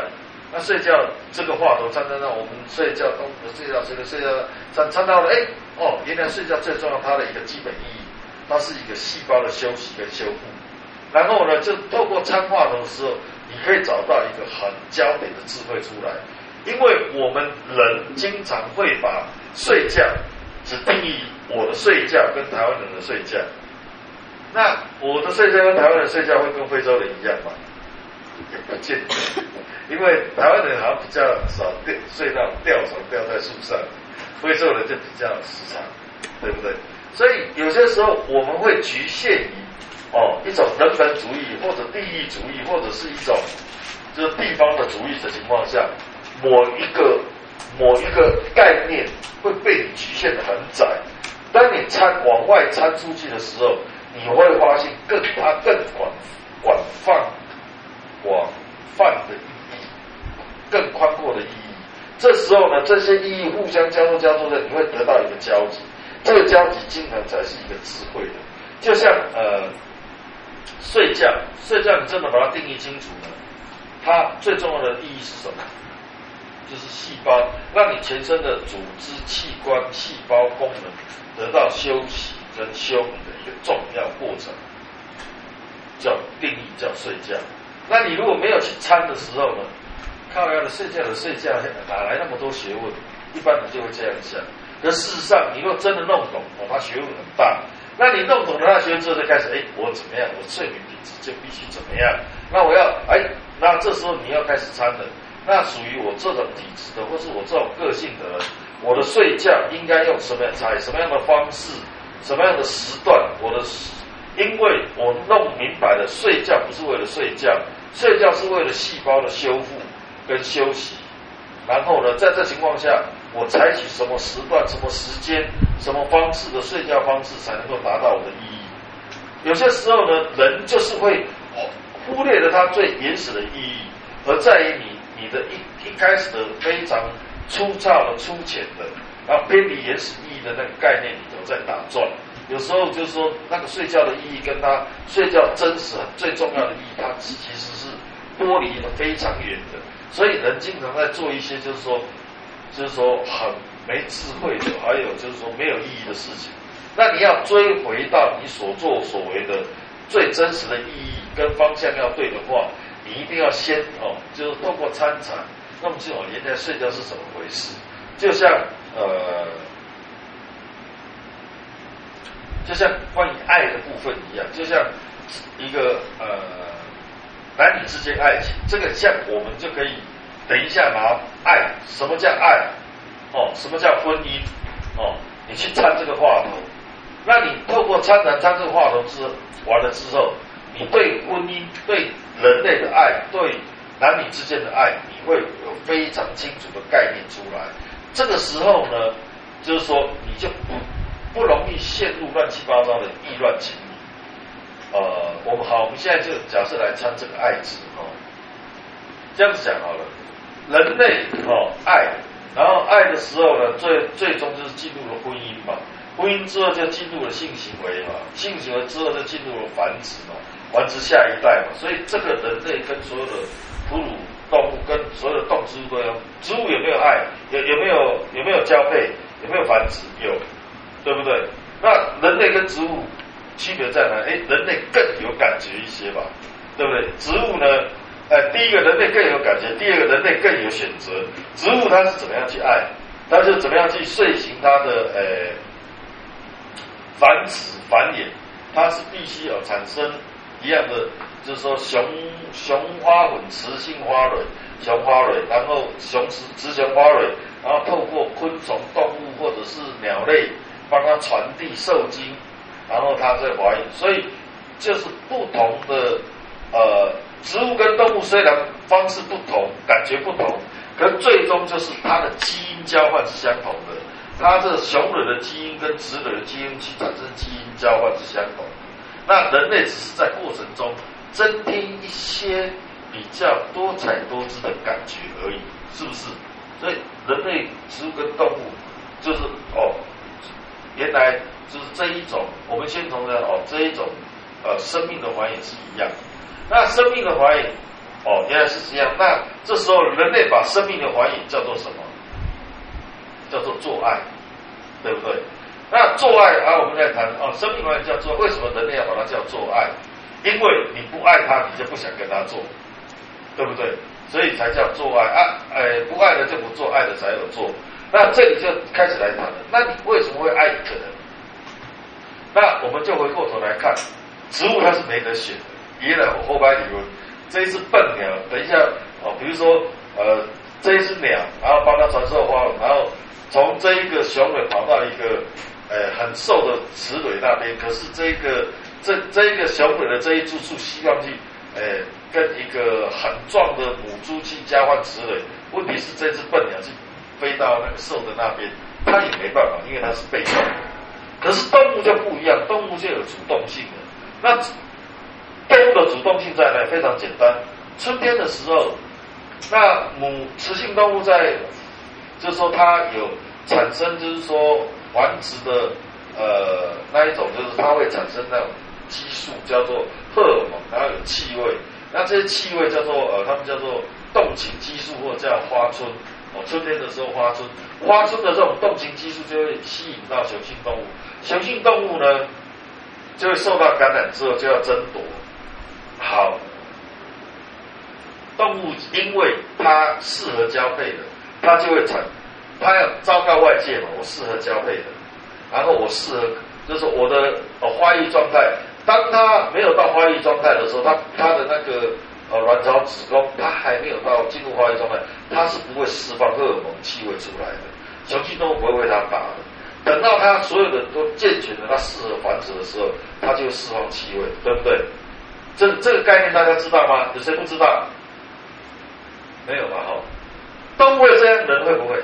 那睡觉这个话头常常让我们睡觉东睡觉睡觉睡觉常常到了哎哦，原来睡觉最重要它的一个基本意义，它是一个细胞的休息跟修复。然后呢，就透过参话头的时候，你可以找到一个很焦点的智慧出来。因为我们人经常会把睡觉只定义我的睡觉跟台湾人的睡觉。那我的睡觉跟台湾人睡觉会跟非洲人一样吗？也不见得，因为台湾人好像比较少睡到吊床吊在树上，非洲人就比较时常，对不对？所以有些时候我们会局限于哦一种人本主义或者地域主义，或者是一种就是地方的主义的情况下，某一个某一个概念会被你局限的很窄。当你参往外参出去的时候，你会发现更它更广广泛广泛的意义，更宽阔的意义。这时候呢，这些意义互相交错交错的，你会得到一个交集。这个交集经常才是一个智慧的。就像呃睡觉，睡觉你真的把它定义清楚呢，它最重要的意义是什么？就是细胞，让你全身的组织、器官、细胞功能得到休息跟修补的一个重要过程，叫定义叫睡觉。那你如果没有去参的时候呢，靠腰的睡觉的睡觉，哪来那么多学问？一般人就会这样想。可事实上，你如果真的弄懂，哦，它学问很大。那你弄懂了它学问之后，就开始，哎，我怎么样？我睡眠品质就必须怎么样？那我要，哎，那这时候你要开始参了。那属于我这种体质的，或是我这种个性的人，我的睡觉应该用什么样采什么样的方式，什么样的时段？我的，因为我弄明白了，睡觉不是为了睡觉，睡觉是为了细胞的修复跟休息。然后呢，在这情况下，我采取什么时段、什么时间、什么方式的睡觉方式，才能够达到我的意义？有些时候呢，人就是会忽略了它最原始的意义，而在于你。你的一一开始的非常粗糙的、粗浅的，然后偏离原始意义的那个概念里头在打转。有时候就是说，那个睡觉的意义跟它睡觉真实最重要的意义，它其实是剥离的非常远的。所以人经常在做一些就是说，就是说很没智慧的，还有就是说没有意义的事情。那你要追回到你所作所为的最真实的意义跟方向要对的话。你一定要先哦，就是透过参禅，弄清楚原来睡觉是怎么回事。就像呃，就像关于爱的部分一样，就像一个呃男女之间爱情，这个像我们就可以等一下拿爱，什么叫爱？哦，什么叫婚姻？哦，你去参这个话头，那你透过参禅参这个话头之完了之后，你对婚姻对人类的爱，对男女之间的爱，你会有非常清楚的概念出来。这个时候呢，就是说你就不不容易陷入乱七八糟的意乱情迷。呃，我们好，我们现在就假设来参这个爱字哦，这样子讲好了。人类哦爱，然后爱的时候呢，最最终就是进入了婚姻嘛。婚姻之后就进入了性行为嘛，性行为之后就进入了繁殖嘛。繁殖下一代嘛，所以这个人类跟所有的哺乳动物跟所有的动植物都一样。植物有没有爱？有有没有有没有交配？有没有繁殖？有，对不对？那人类跟植物区别在哪？哎，人类更有感觉一些吧，对不对？植物呢，呃，第一个人类更有感觉，第二个人类更有选择。植物它是怎么样去爱？它是怎么样去遂行它的呃繁殖繁衍？它是必须有产生。一样的，就是说雄雄花粉、雌性花蕊、雄花蕊，然后雄雌雌雄花蕊，然后透过昆虫、动物或者是鸟类帮它传递受精，然后它再怀孕。所以就是不同的呃植物跟动物虽然方式不同，感觉不同，可是最终就是它的基因交换是相同的。它这雄蕊的基因跟雌蕊的基因去产生基因交换是相同的。那人类只是在过程中增添一些比较多彩多姿的感觉而已，是不是？所以人类、植物跟动物就是哦，原来就是这一种，我们先从呢哦这一种呃生命的还原是一样。那生命的还原哦，原来是这样。那这时候人类把生命的还原叫做什么？叫做做爱，对不对？那做爱啊，我们来谈哦，生命还原叫做，为什么人类要把它叫做爱？因为你不爱他，你就不想跟他做，对不对？所以才叫做爱啊，哎，不爱的就不做，爱的才有做。那这里就开始来谈了，那你为什么会爱一个人？那我们就回过头来看，植物它是没得选的。原来我后排理论，这一只笨鸟，等一下哦，比如说呃，这一只鸟，然后帮它传授花纹，然后从这一个雄蕊跑到一个呃很瘦的雌蕊那边，可是这一个这这一个雄蕊的这一株树希望去呃跟一个很壮的母猪去交换雌蕊，问题是这只笨鸟是飞到那个瘦的那边，它也没办法，因为它是被动的。可是动物就不一样，动物就有主动性了。那动物的主动性在哪？非常简单，春天的时候，那母雌性动物在，就是说它有产生，就是说繁殖的呃那一种，就是它会产生那种激素，叫做荷尔蒙，然后有气味。那这些气味叫做呃，它们叫做动情激素，或者叫花春。哦，春天的时候花春，花春的这种动情激素就会吸引到雄性动物，雄性动物呢就会受到感染之后就要争夺。好，动物因为它适合交配的，它就会产，它要昭告外界嘛，我适合交配的，然后我适合，就是我的呃花育状态，当它没有到花育状态的时候，它它的那个呃卵巢子宫，它还没有到进入花育状态，它是不会释放荷尔蒙气味出来的，雄性动物不会为它打的。等到它所有的都健全的，它适合繁殖的时候，它就释放气味，对不对？这这个概念大家知道吗？有谁不知道？没有吧？哈，动物会这样，人会不会？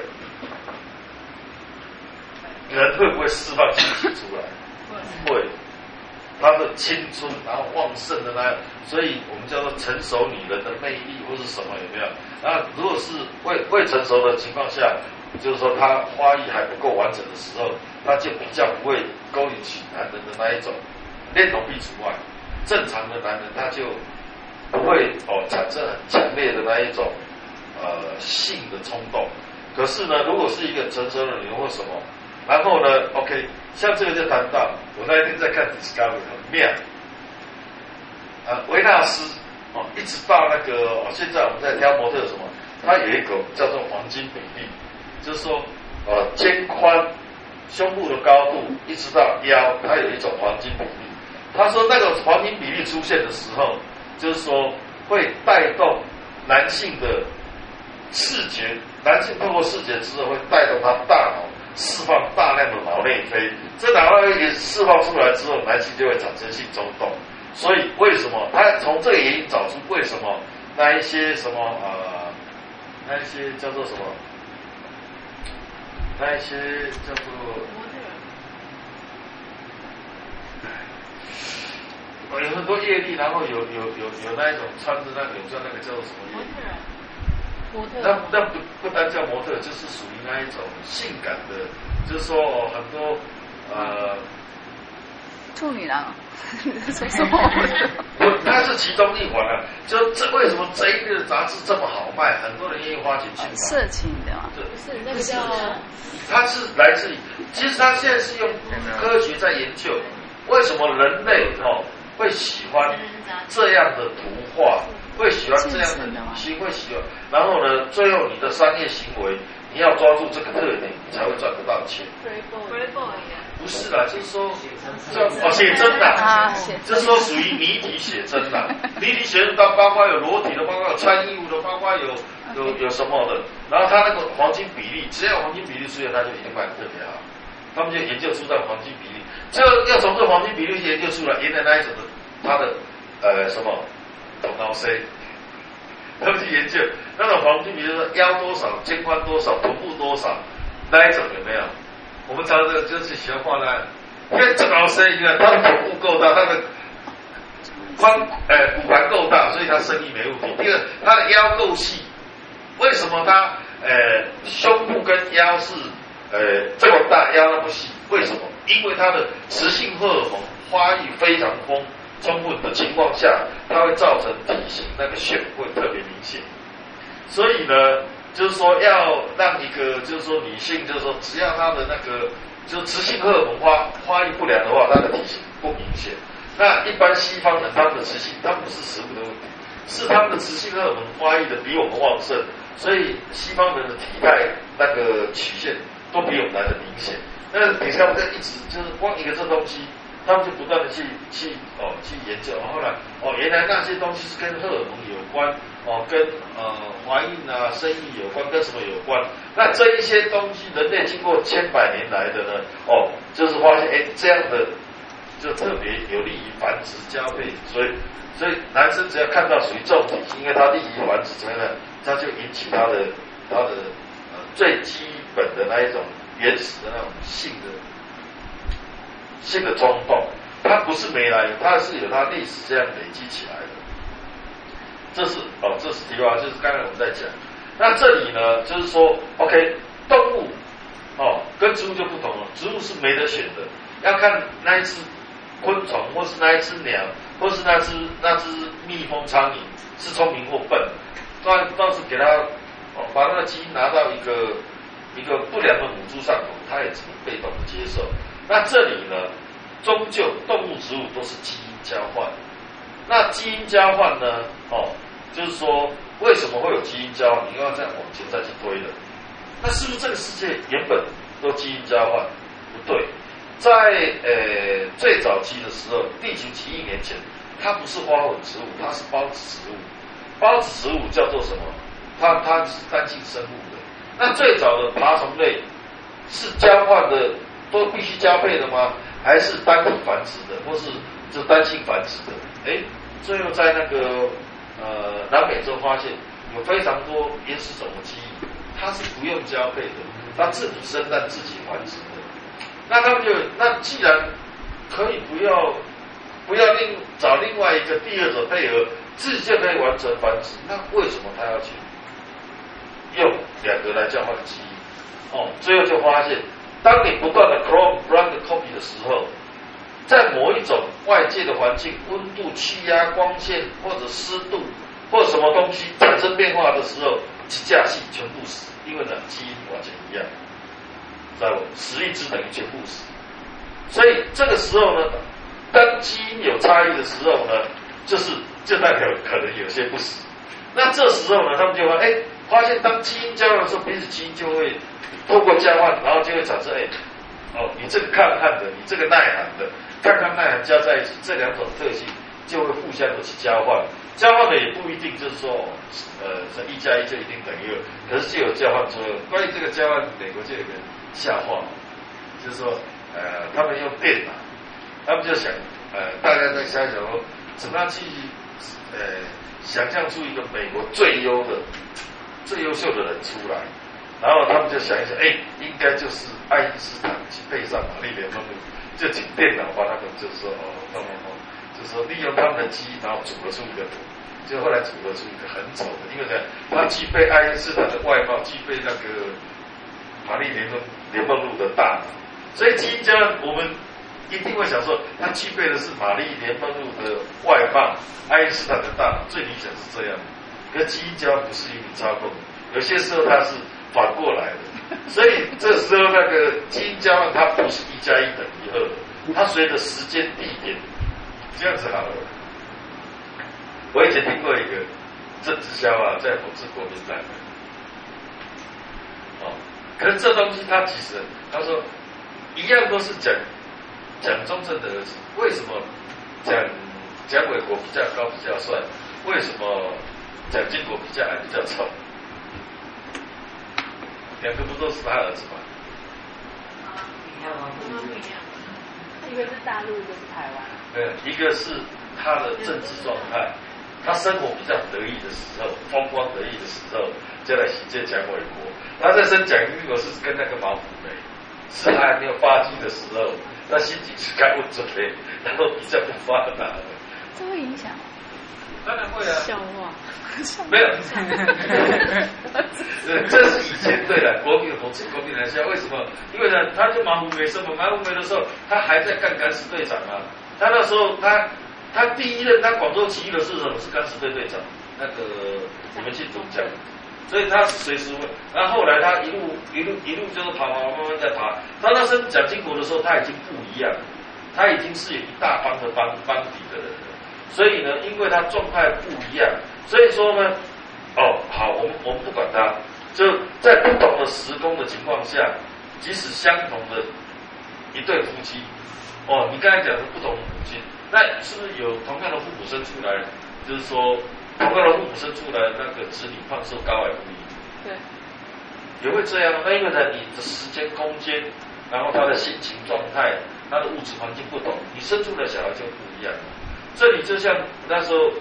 人会不会释放气体出来？会。她的青春，然后旺盛的那样，所以我们叫做成熟女人的魅力或是什么有没有？那如果是未未成熟的情况下，就是说她花艺还不够完整的时候，她就比较不会勾引起男人的那一种，恋童癖除外。正常的男人他就不会哦产生很强烈的那一种呃性的冲动。可是呢，如果是一个成熟的女人或什么，然后呢 ，OK， 像这个就谈到，我那一天在看 Discovery 很妙，啊，维纳斯哦，一直到那个、哦、现在我们在挑模特有什么，它有一个叫做黄金比例，就是说呃肩宽、胸部的高度一直到腰，它有一种黄金比例。他说那个黄金比例出现的时候，就是说会带动男性的视觉，男性透过视觉之后会带动他大脑释放大量的脑内啡，这脑内啡释放出来之后，男性就会产生性冲动。所以为什么他从这个原因找出为什么那一些什么呃那一些叫做什么那一些叫做有很多业力，然后有有有有那一种穿着那个有叫那个叫做什么业力？ 模特， 那那不不单叫模特，就是属于那一种性感的，就是说、哦、很多呃处女郎，说什么？ 它是其中一环啊。就这为什么这一个杂志这么好卖，很多人愿意花钱去买？ 色情的嘛？ 不是那个叫， 它是来自于，其实它现在是用科学在研究，为什么人类哦。会喜欢这样的图画，会喜欢这样的女性，会喜欢，然后呢，最后你的商业行为，你要抓住这个特点，你才会赚得到钱。不是啦，就是说，这哦写真啦，就是说属于谜题写真啦，谜题写真当包括有裸体的，包括有穿衣服的，包括有有有什么的，然后它那个黄金比例，只要黄金比例出现，它就一定卖得特别好。他们就研究出这黄金比例，这要从这黄金比例去研究出来，原来那一种的它的呃什么头脑 C， 他们去研究那种黄金比例，说腰多少、肩宽多少、臀部多少，那一种有没有？我们常常就是喜欢画那，因为头脑 C， 你看他的臀部够大，他的髋呃骨盘够大，所以他生意没问题。第二，他的腰够细，为什么他呃胸部跟腰是？呃，这么大腰那么细，为什么？因为它的雌性荷尔蒙发育非常丰， 充分的情况下，它会造成体型那个癣会特别明显。所以呢，就是说要让一个就是说女性，就是说只要她的那个就是雌性荷尔蒙发发育不良的话，她的体型不明显。那一般西方人他们的雌性，他不是食物的问题，是他们的雌性荷尔蒙发育的比我们旺盛，所以西方人的体态那个曲线都比我们来的明显。那你看，我在一直就是光一个这东西，他们就不断的去去哦去研究，后来哦原来那些东西是跟荷尔蒙有关，哦跟呃怀孕啊生育有关，跟什么有关？那这一些东西，人类经过千百年来的呢，哦就是发现哎这样的。就特别有利于繁殖交配，所以所以男生只要看到属于这种体型，因为它利于繁殖，怎么样呢？它就引起他的他的呃最基本的那一种原始的那种性的性的冲动，它不是没来由，它是有它历史这样累积起来的。这是哦，这是题外话，就是刚才我们在讲。那这里呢，就是说 ，OK， 动物哦跟植物就不同了，植物是没得选的，要看那一只昆虫，或是那一只鸟，或是那只那只蜜蜂、苍蝇是聪明或笨，倒倒是给它哦，把那个基因拿到一个一个不良的母猪上头，它也只能被动的接受。那这里呢，终究动物、植物都是基因交换。那基因交换呢，哦，就是说为什么会有基因交换？你要再往前再去推了，那是不是这个世界原本都基因交换？不对。在呃最早期的时候，地球几亿年前，它不是花粉植物，它是孢子植物。孢子植物叫做什么？它它是单性生物的。那最早的爬虫类是交换的，都必须交配的吗？还是单体繁殖的，或是就单性繁殖的？哎，最后在那个呃南美洲发现有非常多原始种的基因，它是不用交配的，它自己生蛋自己繁殖的。那他们就那既然可以不要不要另找另外一个第二者配合，自己就可以完成繁殖，那为什么他要去用两个来交换基因？哦，最后就发现，当你不断的 clone brand copy 的时候，在某一种外界的环境，温度、气压、光线或者湿度或者什么东西产生变化的时候，几架系全部死，因为呢基因完全一样。知道不？十亿只等于全部死，所以这个时候呢，当基因有差异的时候呢，就是就代表可能有些不死。那这时候呢，他们就会哎，发现当基因交换的时候，彼此基因就会透过交换，然后就会产生哎，哦，你这个抗旱的，你这个耐寒的，抗旱耐寒加在一起，这两种特性就会互相的去交换。交换的也不一定就是说，呃，这一加一就一定等于二，可是就有交换作用。关于这个交换，美国就有个笑话，就是说，呃，他们用电脑，他们就想，呃，大家在想想说，怎么样去，呃，想象出一个美国最优的、最优秀的人出来，然后他们就想一想，哎，应该就是爱因斯坦去配上玛丽莲梦露，就请电脑帮他们，就是说，哦，弄弄弄。就是说利用他们的基因，然后组合出一个图，就后来组合出一个很丑的，因为呢，它具备爱因斯坦的外貌，具备那个玛丽莲莲梦露的大脑，所以基因交换我们一定会想说，它具备的是玛丽莲梦露的外貌，爱因斯坦的大脑，最理想是这样。可基因交换不是由你操控的，有些时候它是反过来的，所以这时候那个基因交换它不是一加一等于二的，它随着时间地点。这样子好了。我以前听过一个政治笑话，在讽刺国民党的。哦，可是这东西他其实他说一样都是讲蒋中正的儿子，为什么蒋蒋纬国比较高比较帅？为什么蒋经国比较矮比较丑？两个不都是他儿子吗？ 一样啊，不一样。一个是大陆，一个是台湾。 对，一个是他的政治状态，他生活比较得意的时候，风光得意的时候，就来喜见蒋纬国。他在生蒋经国是跟那个毛福梅，是他还没有发迹的时候，他心情是该稳准的，然后比较不发达的。 这会影响？ 当然会啊。 笑话。 没有。这是以前对了，国民讽刺国民党笑，为什么？因为呢，他就毛福梅生嘛，毛福梅的时候，他还在干干事队长啊。他那时候他他第一任他广州起义的是什么？是甘石队队长，那个你们去读讲。所以他随时会，然后后来他一路一路一路就是爬爬慢慢在爬。他那时候蒋经国的时候，他已经不一样了，他已经是有一大帮的帮帮底的人了。所以呢，因为他状态不一样，所以说呢，哦，好，我们我们不管他，就在不同的时空的情况下，即使相同的一对夫妻，哦，你刚才讲的不同的母亲，那是不是有同样的父母生出来，就是说。同样的父母生出来，那个子女胖瘦高矮不一， 对， 也会这样。那因为呢，你的时间、空间，然后他的心情状态、他的物质环境不同，你生出的小孩就不一样。这里就像那时候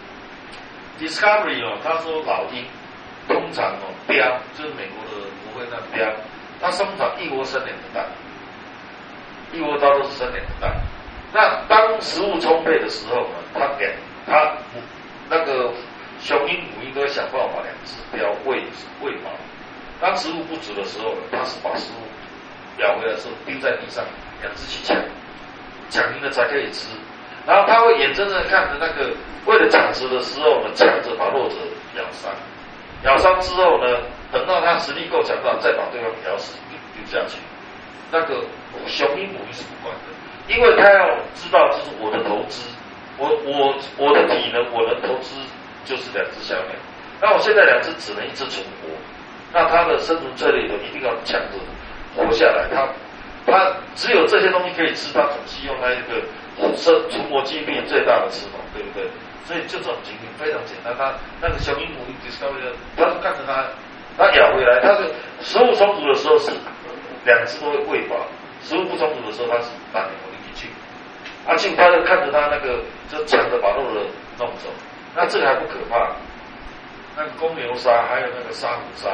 Discovery 哦，他说老鹰通常哦标就是美国的国会那标，它通常一窝生两个蛋，一窝刀都是生两个蛋。那当食物充沛的时候呢，它给它。那个雄鹰、母鹰都会想办法把两只标喂喂饱。当食物不足的时候，它是把食物咬回来的时候丢在地上，两只去抢，抢赢了才可以吃。然后它会眼睁睁的看着那个为了抢食的时候呢，抢着把弱者咬伤，咬伤之后呢，等到它实力够强大，再把对方咬死丢丢下去。那个雄鹰、母鹰是不管的，因为他要知道这是我的投资。我我我的体能，我的投资就是两只小鸟。那我现在两只只能一只存活，那它的生存策略都一定要抢着活下来。它它只有这些东西可以吃，它总是用那一个生存活几率最大的吃法，对不对？所以就这种情形非常简单。它那个雄鹰母鹰 Discovery， 它是看着它它咬回来，它是食物充足的时候是两只都会喂饱，食物不充足的时候它是把两个进去。阿庆他就看着他那个就抢着把肉的弄走，那这个还不可怕。那个公牛鲨还有那个沙虎鲨，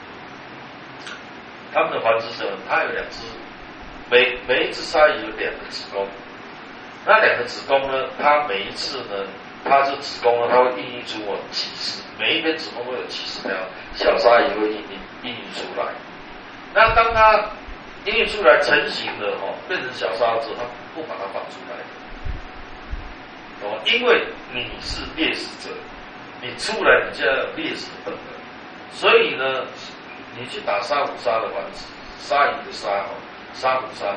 它们的繁殖者，它有两只，每每一只鲨鱼有两个子宫。那两个子宫呢，它每一次呢，它这子宫呢，它会孕育出哦几十，每一边子宫都有几十条小鲨鱼会孕育孕育出来。那当它孕育出来成型了哦，变成小鲨之后，它不把它放出来，哦，因为你是猎食者，你出来你就要有猎食的本能，所以呢，你去打沙虎鲨的繁殖，鲨鱼的鲨哦，沙虎鲨，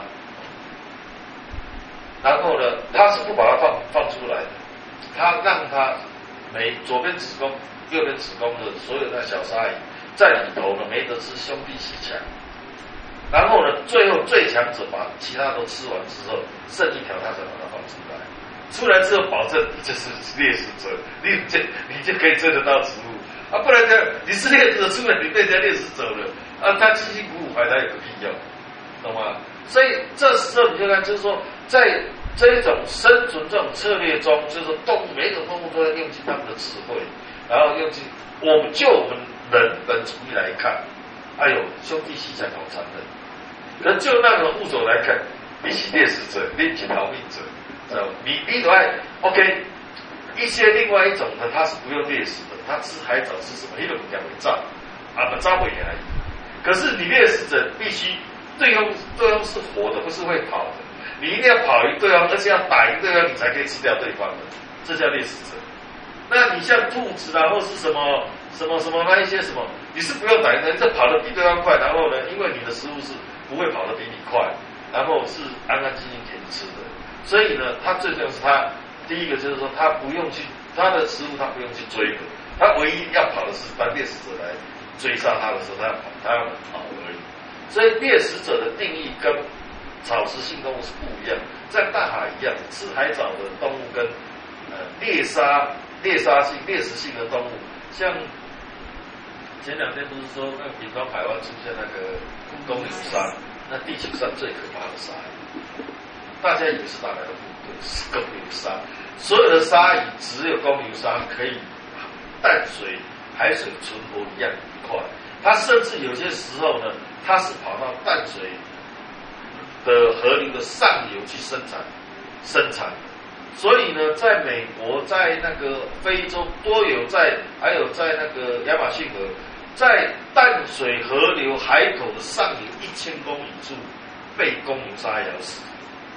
然后呢，它是不把它放放出来的，它让它每左边子宫、右边子宫的所有的小鲨鱼在里头呢，没得吃，兄弟阋墙。然后呢，最后最强者把其他都吃完之后，剩一条他才把它放出来。出来之后，保证你就是猎食者，你就你就可以追得到植物啊，不然呢，你是猎食者出来，你被人家猎食走了啊，他辛辛苦苦还他有个屁用，懂吗？所以这时候你就看，就是说，在这种生存这种策略中，就是说动物每一种动物都在用尽他们的智慧，然后用尽我们就我们人本主义来看。哎呦，兄弟阋墙好残忍！可就那种物种来看，比起猎食者，你是逃命者，知道吗？你你都爱 OK， 一些另外一种呢，它是不用猎食的，它吃海藻吃什么？因为我们讲会炸，啊不炸尾而已。可是你猎食者必须对方对方是活的，不是会跑的，你一定要跑赢对方，而且要打赢对方，你才可以吃掉对方的，这叫猎食者。那你像兔子啊，或是什么？什么什么那一些什么，你是不用打赢的，这跑得比对方快，然后呢，因为你的食物是不会跑得比你快，然后是安安静静给你吃的，所以呢，它最重要是它第一个就是说，它不用去它的食物，它不用去追的，它唯一要跑的是当猎食者来追杀它的时候，它要跑，它要跑而已。所以猎食者的定义跟草食性动物是不一样，在大海一样，吃海藻的动物跟呃猎杀猎杀性猎食性的动物，像。前两天不是说那个屏东海湾出现那个公牛鲨，那地球上最可怕的鲨鱼，大家以为是哪来的部队？是公牛鲨。所有的鲨鱼只有公牛鲨可以淡水、海水存活一样愉快。它甚至有些时候呢，它是跑到淡水的河流的上游去生产生产。所以呢，在美国、在那个非洲都有在，还有在那个亚马逊河。在淡水河流海口的上游一千公里处被公牛鲨咬死，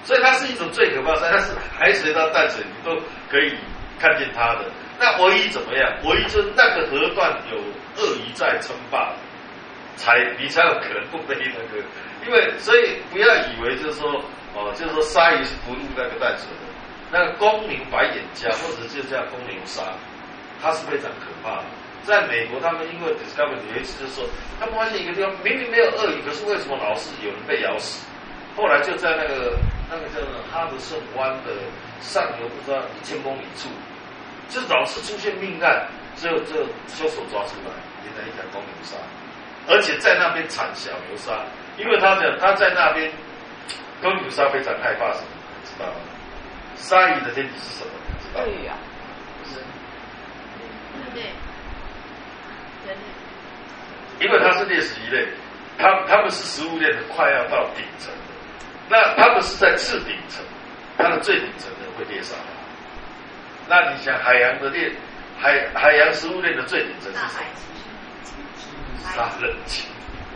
所以它是一种最可怕的山，它是海水到淡水你都可以看见它的。那唯一怎么样？唯一就是那个河段有鳄鱼在称霸，才你才有可能不被那个，因为所以不要以为就是说哦，就是说鲨鱼是不入那个淡水的，那个公牛白眼虾或者就叫公牛鲨，它是非常可怕的。在美国，他们因为 Discovery 有一次就是说，他们发现一个地方明明没有鳄鱼，可是为什么老是有人被咬死？后来就在那个那个叫做哈德逊湾的上游不知道一千公里处，就老是出现命案，只有这凶手抓出来，原来一条公牛鲨，而且在那边产小牛鲨，因为他讲他在那边公牛鲨非常害怕什么，你知道吗？鲨鱼的天敌是什么？你知道吗？ 鳄鱼啊， 不是， 对对，人类。 因为它是猎食鱼类，它它们是食物链的快要到顶层的，那它们是在次顶层，它的最顶层的会猎杀它。那你想海洋的猎海海洋食物链的最顶层是什么？杀人鲸。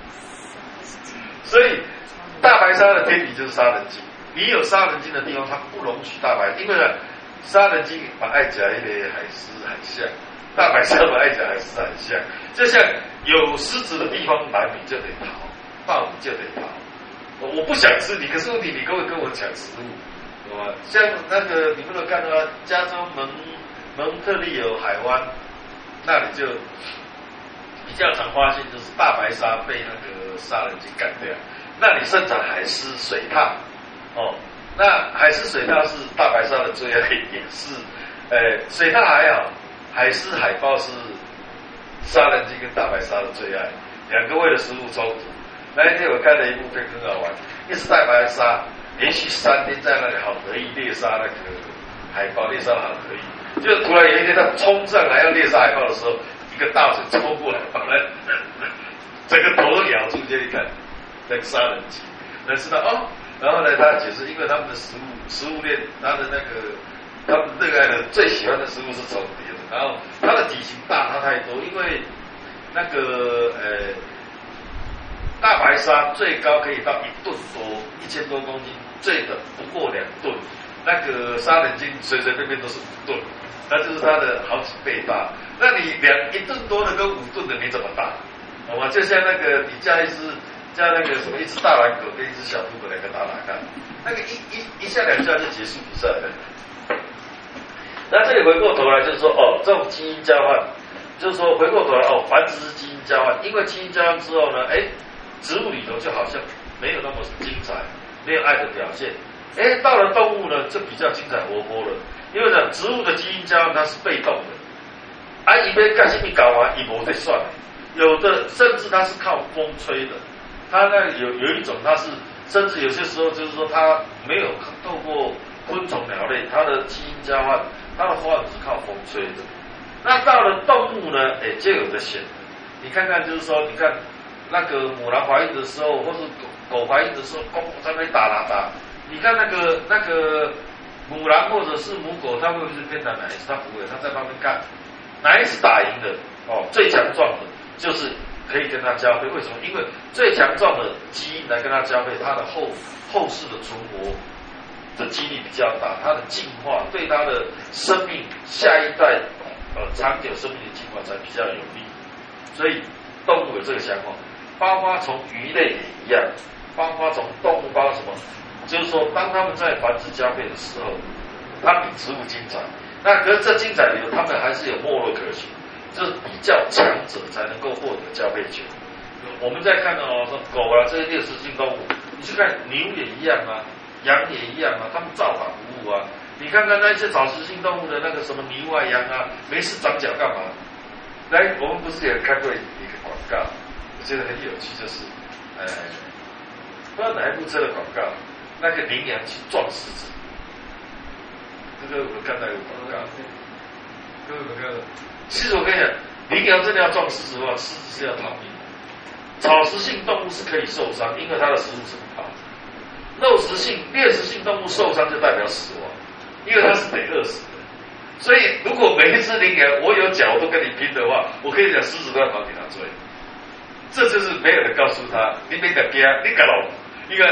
所以大白鲨的天敌就是杀人鲸。你有杀人鲸的地方，它不容许大白，因为呢，杀人鲸把爱甲一类海狮很像，大白鲨把爱甲海狮很像，就像有狮子的地方来你就得逃，到你就得逃。我不想吃你，可是问题你跟我跟我抢食物，懂吗？像那个你不能看到吗？加州蒙蒙特利尔海湾，那里就比较常发现就是大白鲨被那个杀人鲸干掉，那里生产海狮水獭。哦，那海狮水獭是大白鲨的最爱，也是，呃，水獭还好，海狮海豹是杀人鲸跟大白鲨的最爱，两个为了食物冲突。那一天我看了一部片很好玩，一只大白鲨连续三天在那里好得意猎杀那个海豹，猎杀好得意，就突然有一天它冲上来要猎杀海豹的时候，一个大嘴冲过来，把它整个头咬住，就一看那个杀人鲸，能知道哦。然后呢，他解释，因为他们的食物食物链，他的那个他们热爱的最喜欢的食物是重叠的，然后它的体型大，它太多，因为那个呃大白鲨最高可以到一吨多，一千多公斤，最的不过两吨，那个杀人鲸随随便便都是五吨，那就是它的好几倍大。那你两一吨多的跟五吨的你怎么打？好吗？就像那个你加一只。像那个什么一只大蓝狗跟一只小兔狗两个打打看，那个一一一下两下就结束比赛了。那这里回过头来就是说，哦，这种基因交换，就是说回过头来哦，繁殖是基因交换，因为基因交换之后呢，哎，植物里头就好像没有那么精彩，没有爱的表现。哎，到了动物呢，就比较精彩活泼了，因为呢，植物的基因交换它是被动的，啊，一边干什么搞完，一模得算，有的甚至它是靠风吹的。它那有有一种，它是甚至有些时候就是说，它没有透过昆虫鸟类，它的基因交换，它的花是靠风吹的。那到了动物呢，哎，就有的选。你看看，就是说，你看那个母狼怀孕的时候，或是狗狗怀孕的时候，公在那边打打打。你看那个那个母狼或者是母狗，它会不会是偏袒哪一只？它不会，它在旁边看哪一只打赢的哦，最强壮的就是。可以跟它交配，为什么？因为最强壮的基因来跟它交配，它的后后世的存活的几率比较大，它的进化对它的生命下一代呃长久生命的进化才比较有利。所以动物有这个想法，包括从鱼类也一样，包括从动物，包括什么？就是说，当它们在繁殖交配的时候，它比植物精彩。那可是这精彩里头，它们还是有没落可循。就是比较强者才能够获得交配权。我们在看哦，说狗啊这些猎食性动物，你去看牛也一样啊，羊也一样啊，他们照法服务啊。你看看那些草食性动物的那个什么牛啊、羊啊，没事长脚干嘛？来，我们不是也看过一个广告，我觉得很有趣，就是呃，不知道哪一部车的广告，那个羚羊去撞狮子，这个我看到有广告，各位有没有看到？其实我跟你讲，羚羊真的要撞狮子的话，狮子是要逃命的。草食性动物是可以受伤，因为它的食物是很好。肉食性、猎食性动物受伤就代表死亡，因为它是得饿死的。所以，如果每一只羚羊我有脚我都跟你拼的话，我可以讲狮子都要跑给它追。这就是没有人告诉他，你别敢惊，你敢老，因为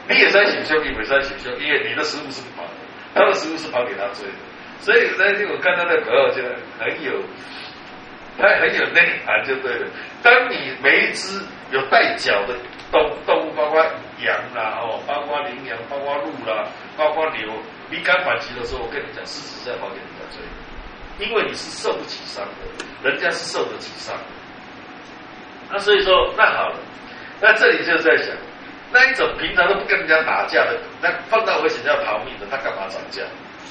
你也在行凶，你也在行凶，因为你的食物是不跑的，他的食物是跑给他追的。所以那天我看他的口号，觉得很有，他很有内涵，就对了。当你每一只有带角的动动物，包括羊啦，哦，包括羚羊，包括鹿啦，包括牛，你敢反击的时候，我跟你讲，狮子是要跑给人家追，因为你是受不起伤的，人家是受得起伤的。那所以说，那好了，那这里就在想，那一种平常都不跟人家打架的，那碰到危险要逃命的，他干嘛涨价？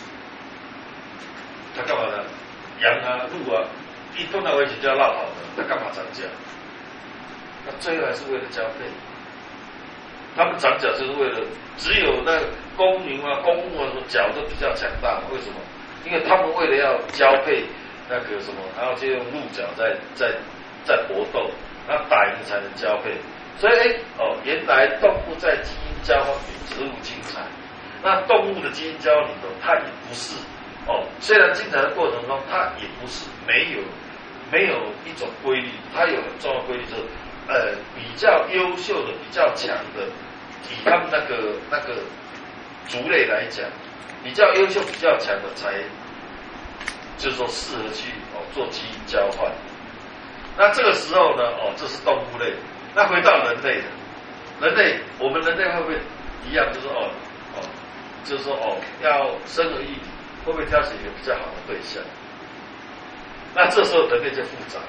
他干嘛呢？羊啊、鹿啊，一碰到危险就要绕跑的，他干嘛涨价？那最后还是为了交配。他们长脚就是为了，只有那个公牛啊、公牧啊，什么脚都比较强大。为什么？因为他们为了要交配那个什么，然后就用鹿角在在在搏斗，那打赢才能交配。所以哎哦，原来动物在基因交换比植物精彩。那动物的基因交换里头，它也不是哦，虽然精彩的过程中，它也不是没有没有一种规律，它有很重要的规律，就是呃比较优秀的、比较强的，以他们那个那个族类来讲，比较优秀、比较强的才就是说适合去哦做基因交换。那这个时候呢，哦，这是动物类。那回到人类的，人类我们人类会不会一样？就是说哦哦，就是说哦，要生儿育女，会不会挑选一个比较好的对象？那这时候人类就复杂了。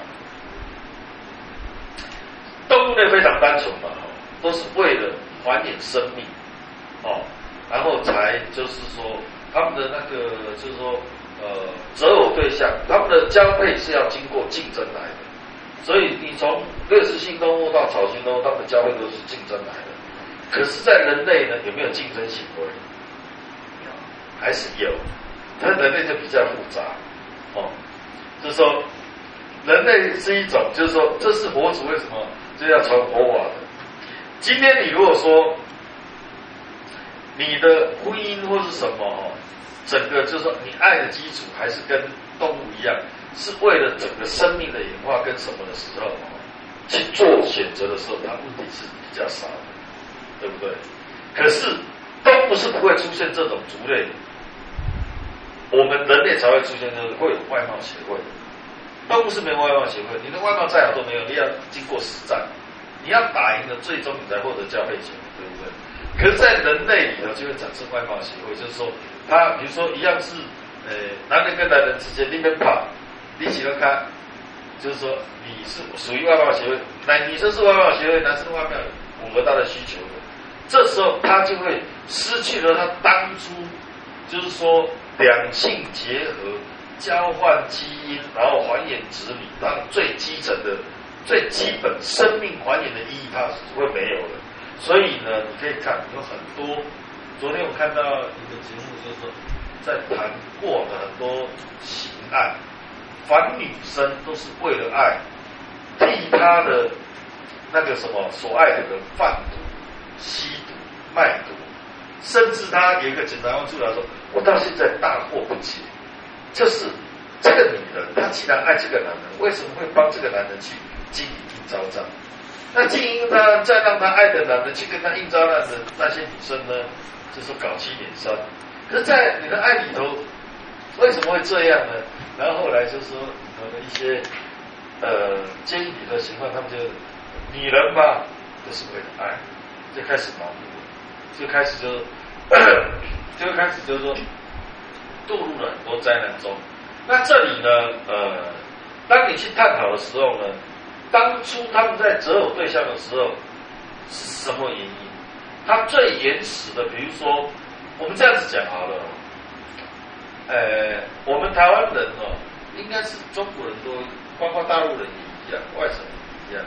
动物类非常单纯嘛，哦，都是为了繁衍生命，哦，然后才就是说他们的那个就是说呃择偶对象，他们的交配是要经过竞争来的。所以你从掠食性动物到草食动物，它们的交配都是竞争来的。可是，在人类呢，有没有竞争行为？有，还是有。但人类就比较复杂，哦，就是说，人类是一种，就是说，这是佛祖为什么就要传佛法的。今天你如果说你的婚姻或是什么，哦，整个就是说你爱的基础还是跟动物一样。是为了整个生命的演化跟什么的时候，去做选择的时候，它问题是比较少的，对不对？可是动物是不会出现这种族类，我们人类才会出现，就是会有外貌协会。动物是没有外貌协会，你的外貌再好都没有，你要经过实战，你要打赢了，最终你才获得交配权，对不对？可是，在人类里头就会产生外貌协会，就是说，他比如说一样是呃男人跟男人之间那边跑。你喜欢看，就是说你是属于外貌协会，男女生是外貌协会，男生外貌符合他的需求的，这时候他就会失去了他当初就是说两性结合、交换基因，然后繁衍子女，让最基层的、最基本生命繁衍的意义，它是会没有的。所以呢，你可以看有很多，昨天我看到一个节目，就是说在谈过的很多刑案。凡女生都是为了爱，替她的那个什么所爱的人贩毒、吸毒、卖毒，甚至他有一个检察官出来说：“我到现在大惑不解，就是这个女人，她既然爱这个男人，为什么会帮这个男人去经营应招账？那经营他，再让他爱的男人去跟他应招那的那些女生呢，就是搞七点三。可是，在你的爱里头，为什么会这样呢？”然后后来就说我们一些呃监狱里的情况，他们就女人嘛，都是为了爱，就开始盲目了，就开始就就开始就是说堕入了很多灾难中。那这里呢，呃，当你去探讨的时候呢，当初他们在择偶对象的时候是什么原因？他最原始的，比如说我们这样子讲好了。呃，我们台湾人哦，应该是中国人都，包括大陆人也一样，外省人也一样。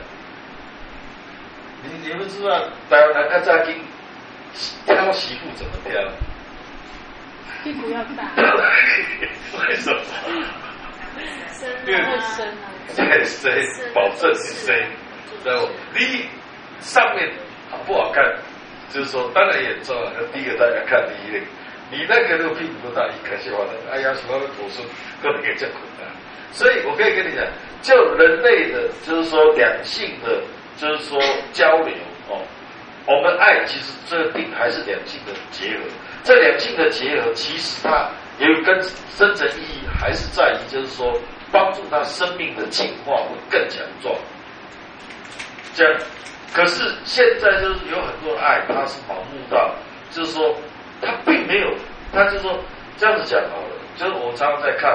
你你们知道台湾人在跟挑媳妇怎么挑？ 屁股要大。 为什么？ 生因为啊， 生啊。 对生，保证你生，对不？你上面好不好看，就是说当然也重要。第一个大家看第一类。你那个那个屁股都大，一可惜话的，哎呀，什么土孙都能给这捆啊！所以我可以跟你讲，就人类的，就是说两性的，就是说交流哦， 我们爱其实这个定还是两性的结合，这两性的结合其实它有一根深层意义，还是在于就是说帮助他生命的进化会更强壮。这样，可是现在就是有很多的爱，他是盲目到，就是说他并没有，他就说这样子讲好了，就是我常常在看，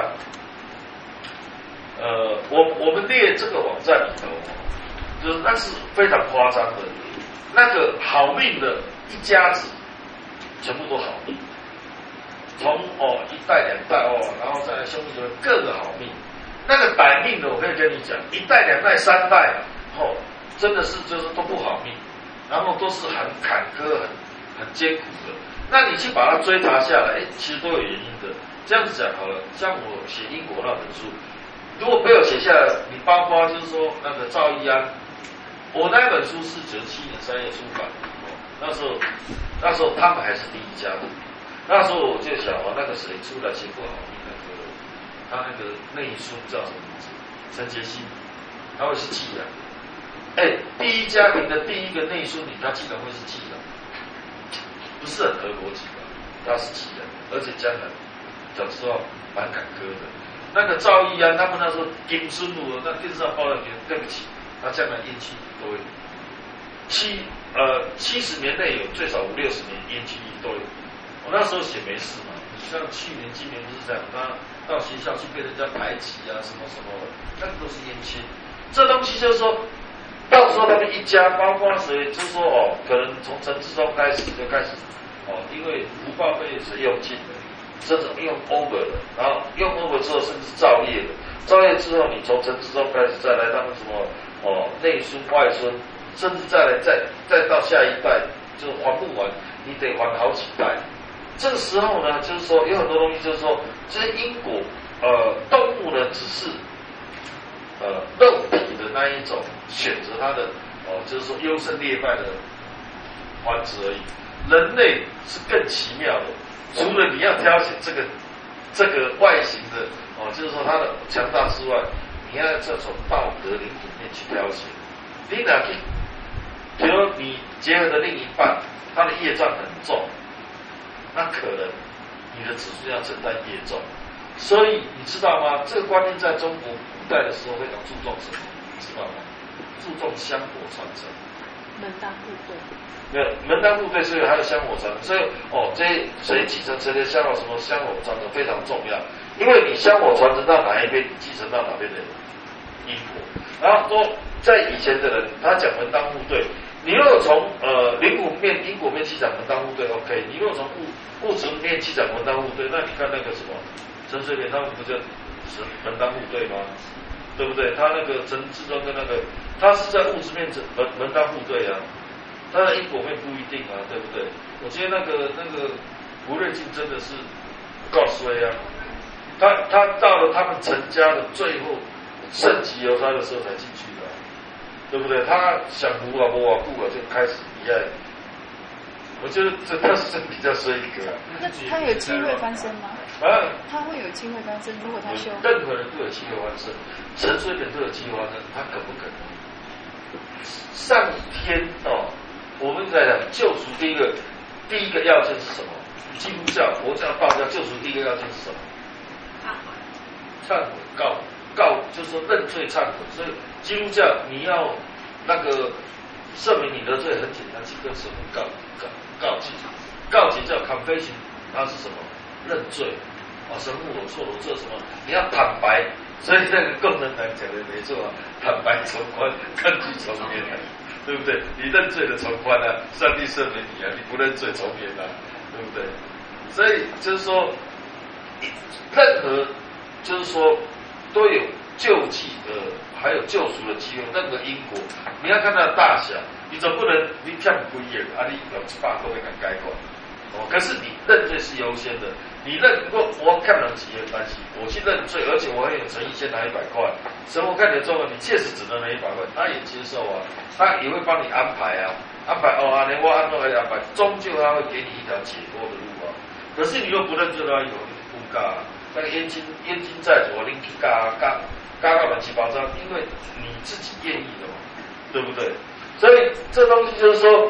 呃，我我们列这个网站里头，就是那是非常夸张的，那个好命的一家子全部都好命，从哦一代两代哦，然后再来兄弟们各个好命，那个歹命的我可以跟你讲，一代两代三代哦。真的是就是都不好命，然后都是很坎坷、很很艰苦的。那你去把它追查下来，哎，其实都有原因的。这样子讲好了，像我写英国那本书，如果没有写下来，你包括就是说那个赵一安，我那本书是九十七年三月出版的，哦，那时候那时候他们还是第一家的。那时候我就想哦，那个谁出来写不好命，那个他那个内孙叫什么名字？陈杰信，他会是寄养。哎，第一家庭的第一个内孙女，他竟然会是寄养，不是很合逻辑吧？他是寄养，而且将来讲实话蛮坎坷的。那个赵一安他们那时候金孙路那电视上报道，对不起，他将来延期都有七呃七十年内有最少五六十年延期都有。我那时候写没事嘛，像去年今年不是这样，他到学校去被人家排挤啊什么什么的，那个都是延期。这东西就是说。到时候他们一家，包括谁，就说哦，可能从陈志忠开始就开始哦，因为福报费是用尽的，甚至用 over 的，然后用 over 之后，甚至造业的，造业之后，你从陈志忠开始再来他们什么哦内孙外孙，甚至再来再再到下一代，就是还不完，你得还好几代。这个时候呢，就是说有很多东西，就是说这些因果，呃，动物呢只是。呃，肉体的那一种选择它的哦，就是说优胜劣败的环节而已。人类是更奇妙的，除了你要挑选这个这个外形的哦，就是说它的强大之外，你要这种道德灵里面去挑选。你哪去？比如你结合的另一半，他的业障很重，那可能你的子孙要承担业重。所以你知道吗？这个观念在中国古代的时候非常注重什么？你知道吗？注重香火传承。 门当户对。 没有门当户对，所以还有香火传承。所以哦，这些谁继承谁的香火，什么香火传承非常重要。因为你香火传承到哪一边，你继承到哪边的因果。然后说，在以前的人，他讲门当户对。你如果从呃灵骨面、因果面去讲门当户对 ，OK。你如果从物物质面去讲门当户对，那你看那个什么？陈水扁他们不就是门当户对吗？对不对？他那个陈志忠跟那个，他是在物质面门门当户对啊，他的因果面不一定啊，对不对？我觉得那个那个吴瑞金真的是告衰啊，他他到了他们陈家的最后盛极由他的时候才进去的，对不对？他想胡啊摸啊顾啊就开始比较。我觉得这他是真比较衰一个、啊。 那他有机会翻身吗？ 啊， 他会有机会翻身，如果他修。 任何人都有机会翻身，陈水扁都有机会翻身，他可不可能？上天哦，我们在讲救赎第一个第一个要件是什么？基督教、佛教、道教救赎第一个要件是什么？忏悔。忏悔告告，就是说认罪忏悔。所以基督教你要那个赦免你的罪很简单，去跟神父告告告解，告解叫 confession， 它是什么？认罪。哦，神父我错了，我做什么？你要坦白，所以那个共产党讲的没错啊，坦白从宽，抗拒从严啊，对不对？你认罪的从宽啊，上帝赦免你啊，你不认罪从严啊，对不对？所以就是说，任何就是说都有救济的，还有救赎的机会，任何因果，你要看它的大小，你总不能你骗不一眼啊，你有一百个被敢改过。哦，可是你认罪是优先的，你认我我看了几元关系，我去认罪，而且我很有诚意，先拿一百块。神父看你的状况，你确实只能拿一百块，他也接受啊，他也会帮你安排啊，安排哦啊，连我安排来安排，终究他会给你一条解脱的路啊。可是你又不认罪的话，有你不干，那个冤亲冤亲债主，你去嘎嘎嘎到乱七八糟，因为你自己愿意的嘛，对不对？所以这东西就是说。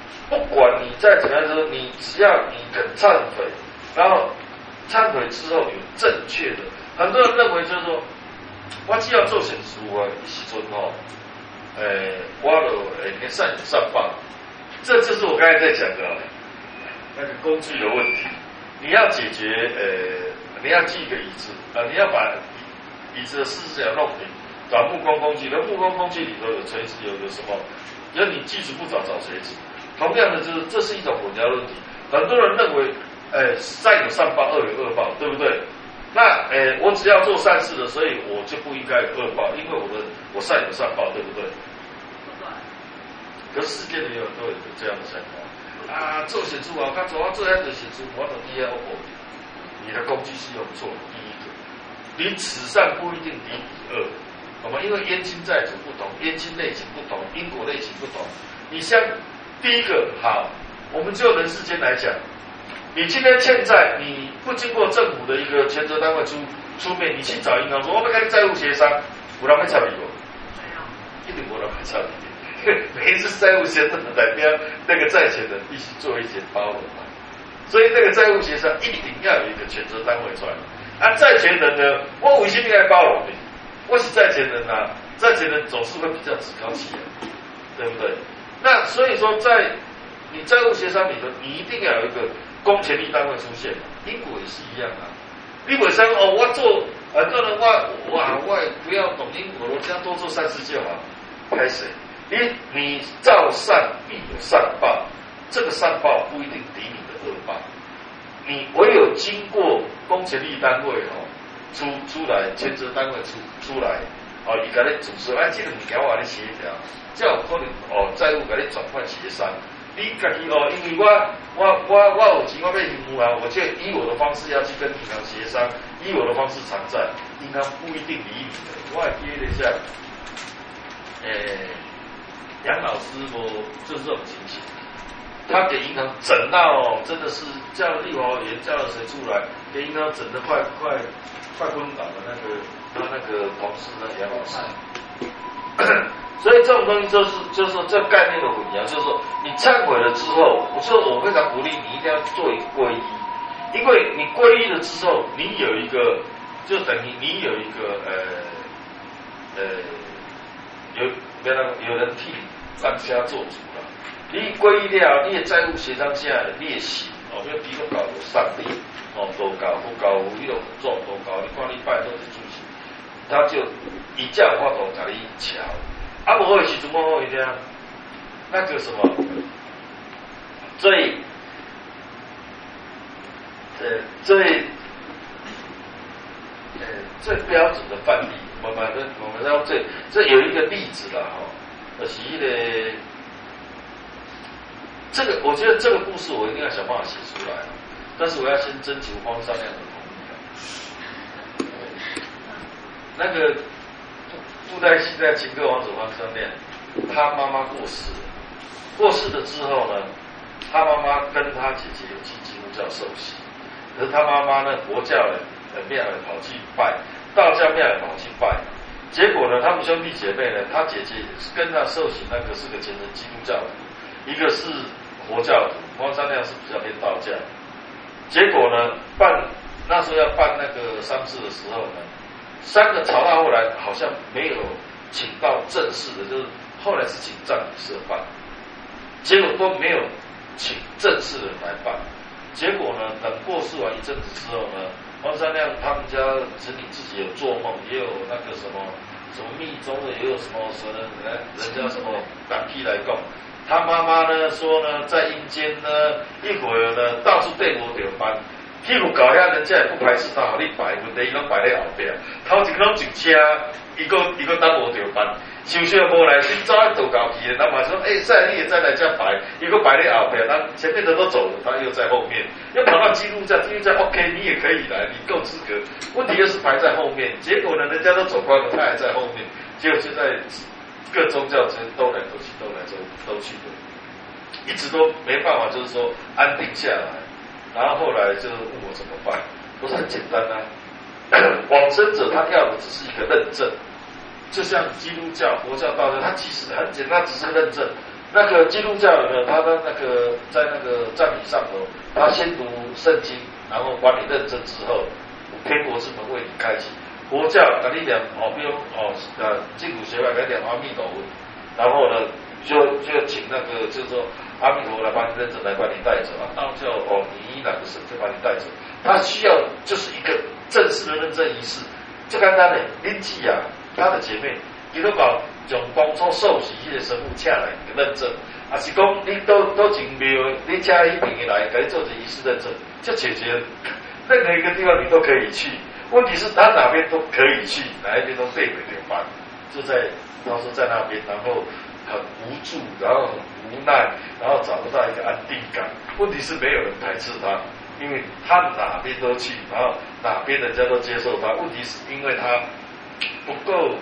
不管你再怎么样说，你只要你肯忏悔，然后忏悔之后有正确的，很多人认为就是说，我只要做善事啊，时阵哦，诶，我就会给善有善报，这就是我刚才在讲的那个工具的问题。你要解决呃，你要记一个椅子啊、呃，你要把椅子的四只脚弄平，找木工工具，那木工工具里头有锤子，有有什么？有你技术不找找锤子。同样的，就是这是一种混淆论题。很多人认为，呃，善有善报，恶有恶报，对不对？那呃，我只要做善事的，所以我就不应该有恶报，因为我的我善有善报，对不对？可是世界里有都有这样的想法啊，做善事啊，他做啊做遐多善事，我都第二恶。你的工具是用错，第一个，你此善不一定敌彼恶，好吗？因为冤亲债主不同，冤亲类型不同，因果类型不同。你像第一个好，我们就人世间来讲。你今天欠债，你不经过政府的一个权责单位出出面，你去找银行说，我要跟你债务协商，有人会插你不？一定没人会插你。每一次债务协商的代表，那个债权人必须做一些包容嘛。所以那个债务协商一定要有一个权责单位出来。啊，债权人呢，我为什么应该包容你？我是债权人啊，债权人总是会比较趾高气扬，对不对？那所以说，在你债务协商里头，你一定要有一个公权力单位出现，因果也是一样啊。你本身哦，我做很多人哇哇，我也不要懂因果，我只要多做善事就好。开始，你你造善必有善报，这个善报不一定抵你的恶报。你唯有经过公权力单位哦出出来，权责单位出出来哦，伊甲你主持，哎，这个物件我甲你协调，才有可能哦债务甲你转换协商。你家己哦，因为我我我我有钱，我要银行，我就以我的方式要去跟银行协商，以我的方式偿债，银行不一定理你的。我还记得一下，诶，杨老师我就是这种情形，他给银行整到哦，真的是叫立法委员叫了谁出来，给银行整得快快快昏倒的那个他那个同事呢，杨老师。所以这种东西就是就是说这概念的混淆，就是说你忏悔了之后，我说我非常鼓励你一定要做一个皈依，因为你皈依了之后，你有一个就等于你有一个呃呃有有人有人替你当家做主了。你皈依了，你的债务协商下来，你的心哦，要比如搞有上帝哦，都搞不搞有迄种做都搞，你看你拜都是主席，他就一叫话都给你瞧。啊，不好的时阵，我好一点，那个什么，最，呃，最，呃，最标准的范例，我们我们要这这有一个例子了哈，就是一个，这个我觉得这个故事我一定要想办法写出来，但是我要先征求荒商量的同意。那个。布袋戏在情歌王子荒商量，他妈妈过世了，过世了之后呢，他妈妈跟他姐姐有去基督教受洗，可是他妈妈呢，佛教的庙里跑去拜，道教庙里跑去拜，结果呢，他们兄弟姐妹呢，他姐姐跟他受洗那个是个虔诚基督教徒，一个是佛教徒，荒商量是比较偏道教，结果呢，办那时候要办那个丧事的时候呢。三个吵到后来好像没有请到正式的，就是后来是请葬礼社办，结果都没有请正式的人来办。结果呢，等过世完一阵子之后呢，荒商量他们家子女自己有做梦，也有那个什么什么密宗的，也有什么什么人人家什么党批来供。他妈妈呢说呢，在阴间呢，一会儿呢到处对我丢班。譬如搞遐人家也不排斥他，你摆问题伊拢摆咧后边，头一个拢上车，伊个伊个等无着班，想想无来，先早一走搞去的，那么说，哎、欸，再你也再来家摆，伊个摆咧后边，那前面的都走了，他又在后面，又跑到基督教，基督教 OK， 你也可以来，你够资格。问题又是排在后面，结果呢，人家都走光了，他还在后面，结果现在各宗教之间都来都去，都来都都去的，一直都没办法，就是说安定下来。然后后来就问我怎么办，我说很简单啊，往生者他要的只是一个认证，就像基督教、佛教、道教，他其实很简单，只是认证。 那个基督教有没有？他的那个在那个葬礼上头，他先读圣经，然后把你认证之后，天国之门为你开启。佛教给你念哦，比如哦呃净土学派给你念阿弥陀佛，然后呢就就请那个就是说阿弥陀佛来帮你认证，来把你带走啊。道教哦，你依哪个神就把你带走，他需要就是一个正式的认证仪式。最简单的，恁姊啊，他的姐妹，伊都把从当初受洗迄个神父请来认证，啊是讲你都都真庙，你请一边来给你做这仪式认证，就解决任何一个地方你都可以去。问题是他哪边都可以去，哪一边都对不了办，就在他说在那边，然后很无助，然后很无奈，然后找不到一个安定感。问题是没有人排斥他。因为他哪边都去，然后哪边人家都接受他。问题是因为他不够，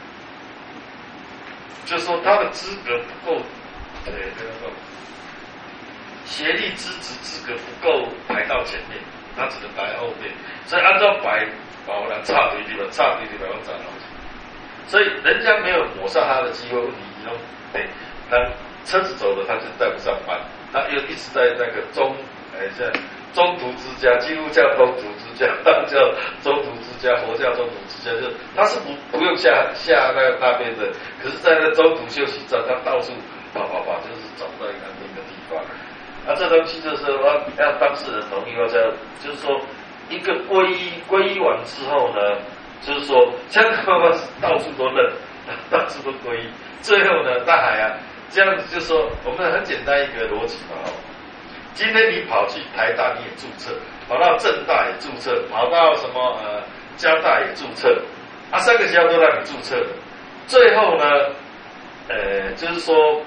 就是说他的资格不够，对，那个学历、资质、资格不够排到前面，他只能排后面。所以按照排，把我俩差的地方，差的地方要站好。所以人家没有抹杀他的机会，问题以后，对，当车子走了，他就带不上班，他又一直在那个中，哎，现在。中途之家，基督教中途之家，道教中途之家，佛教中途之家，就他是不不用下下那个那边的，可是在那中途休息站，他到处跑跑跑，就是找不到一个安定的地方。啊，这东西就是说要当事人同意，要这样，就是说一个皈依皈依完之后呢，就是说像他们到处都认，到处都皈依，最后呢，大海啊，这样子就说我们很简单一个逻辑嘛，哦。今天你跑去台大你也注册，跑到政大也注册，跑到什么呃交大也注册，啊三个学校都让你注册，最后呢，呃就是说， 有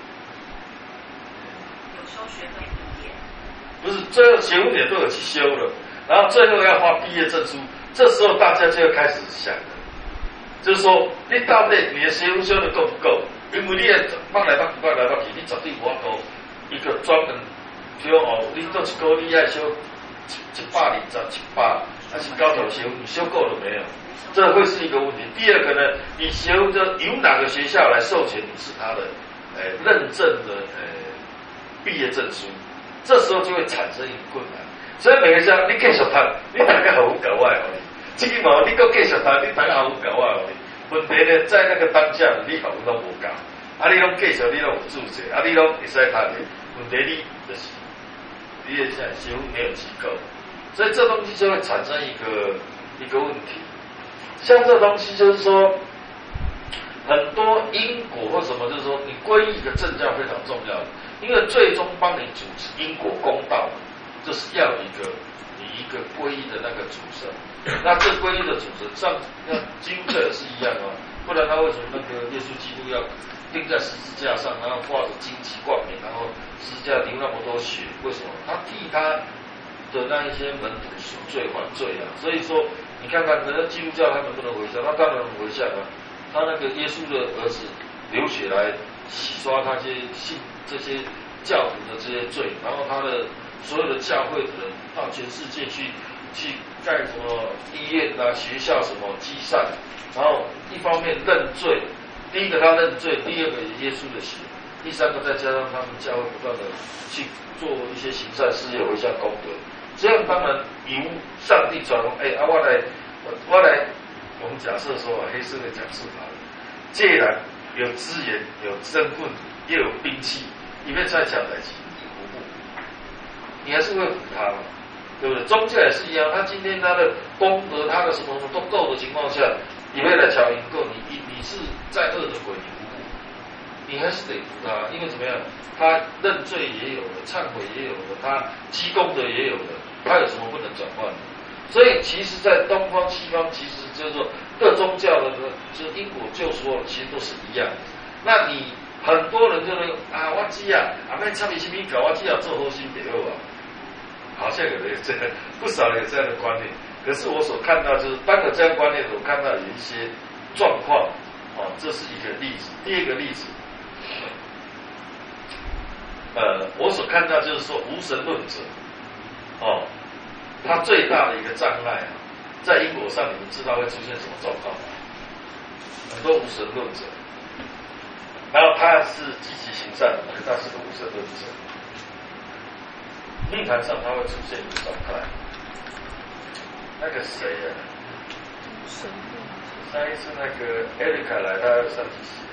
修学分毕业， 不是最后学五点都有去修了，然后最后要发毕业证书，这时候大家就要开始想了，就是说你到底你的学分修的够不够？因为你也放来放去，放来放去，你绝对无法度一个专门。比如哦，你做一个你要修一一百二十、一百，还是高头学你修够了没有？这会是一个问题。第二个呢，你修的由哪个学校来授权你是他的呃认证的呃毕业证书？这时候就会产生一个困难。所以每个学校你继续读，你大家好搞外哦，这个嘛你搁继续读，你大家好搞外哦。问题呢，在那个当下你好拢无搞，啊你拢继续你拢有注册，啊你拢会使读的，问题你就是。毕业现在几乎没有机构，所以这东西就会产生一个一个问题。像这东西就是说，很多因果或什么，就是说你皈依一个正教非常重要的，因为最终帮你主持因果公道，就是要一个你一个皈依的那个主神。那这皈依的主神，像那基督教也是一样哦，不然他为什么那个耶稣基督要钉在十字架上，然后挂着荆棘冠冕，然后十字架流那么多血，为什么？他替他的那一些门徒赎罪还罪啊！所以说，你看看人家基督教他能不能回向？他当然能回向啊！他那个耶稣的儿子流血来洗刷他这些信这些教徒的这些罪，然后他的所有的教会的人到全世界去去盖什么医院啊、学校什么积善，然后一方面认罪。第一个他认罪，第二个耶稣的血，第三个再加上他们教会不断的去做一些行善事业、回向功德，这样当然由上帝转哎啊，我来我来，我们假设说黑色的讲述法，既然有资源、有身份，又有兵器，里面再讲来起你服务，你还是会服他嘛，对不对？宗教也是一样，他今天他的功德、他的什么什么都够的情况下。你为了侨营够，你你你是再恶的鬼，你不顾，你还是得服他，因为怎么样？他认罪也有了，忏悔也有了，他积功德也有了，他有什么不能转换的？所以其实，在东方、西方，其实就是说各宗教的，就是因果救赎，其实都是一样的。那你很多人就会啊，我知啊，啊，那差别什么搞，我只要做好心就好啊。好像有人这个不少人有这样的观念。可是我所看到就是，当有这样观念，我看到有一些状况，哦，这是一个例子。第二个例子，呃，我所看到就是说，无神论者，哦，他最大的一个障碍啊，在因果上，你们知道会出现什么状况吗？很多无神论者， 然后他是积极行善，他是个无神论者。命盘上他会出现一个状态，那个谁啊？ 神上一次那个艾丽卡来，他上去写，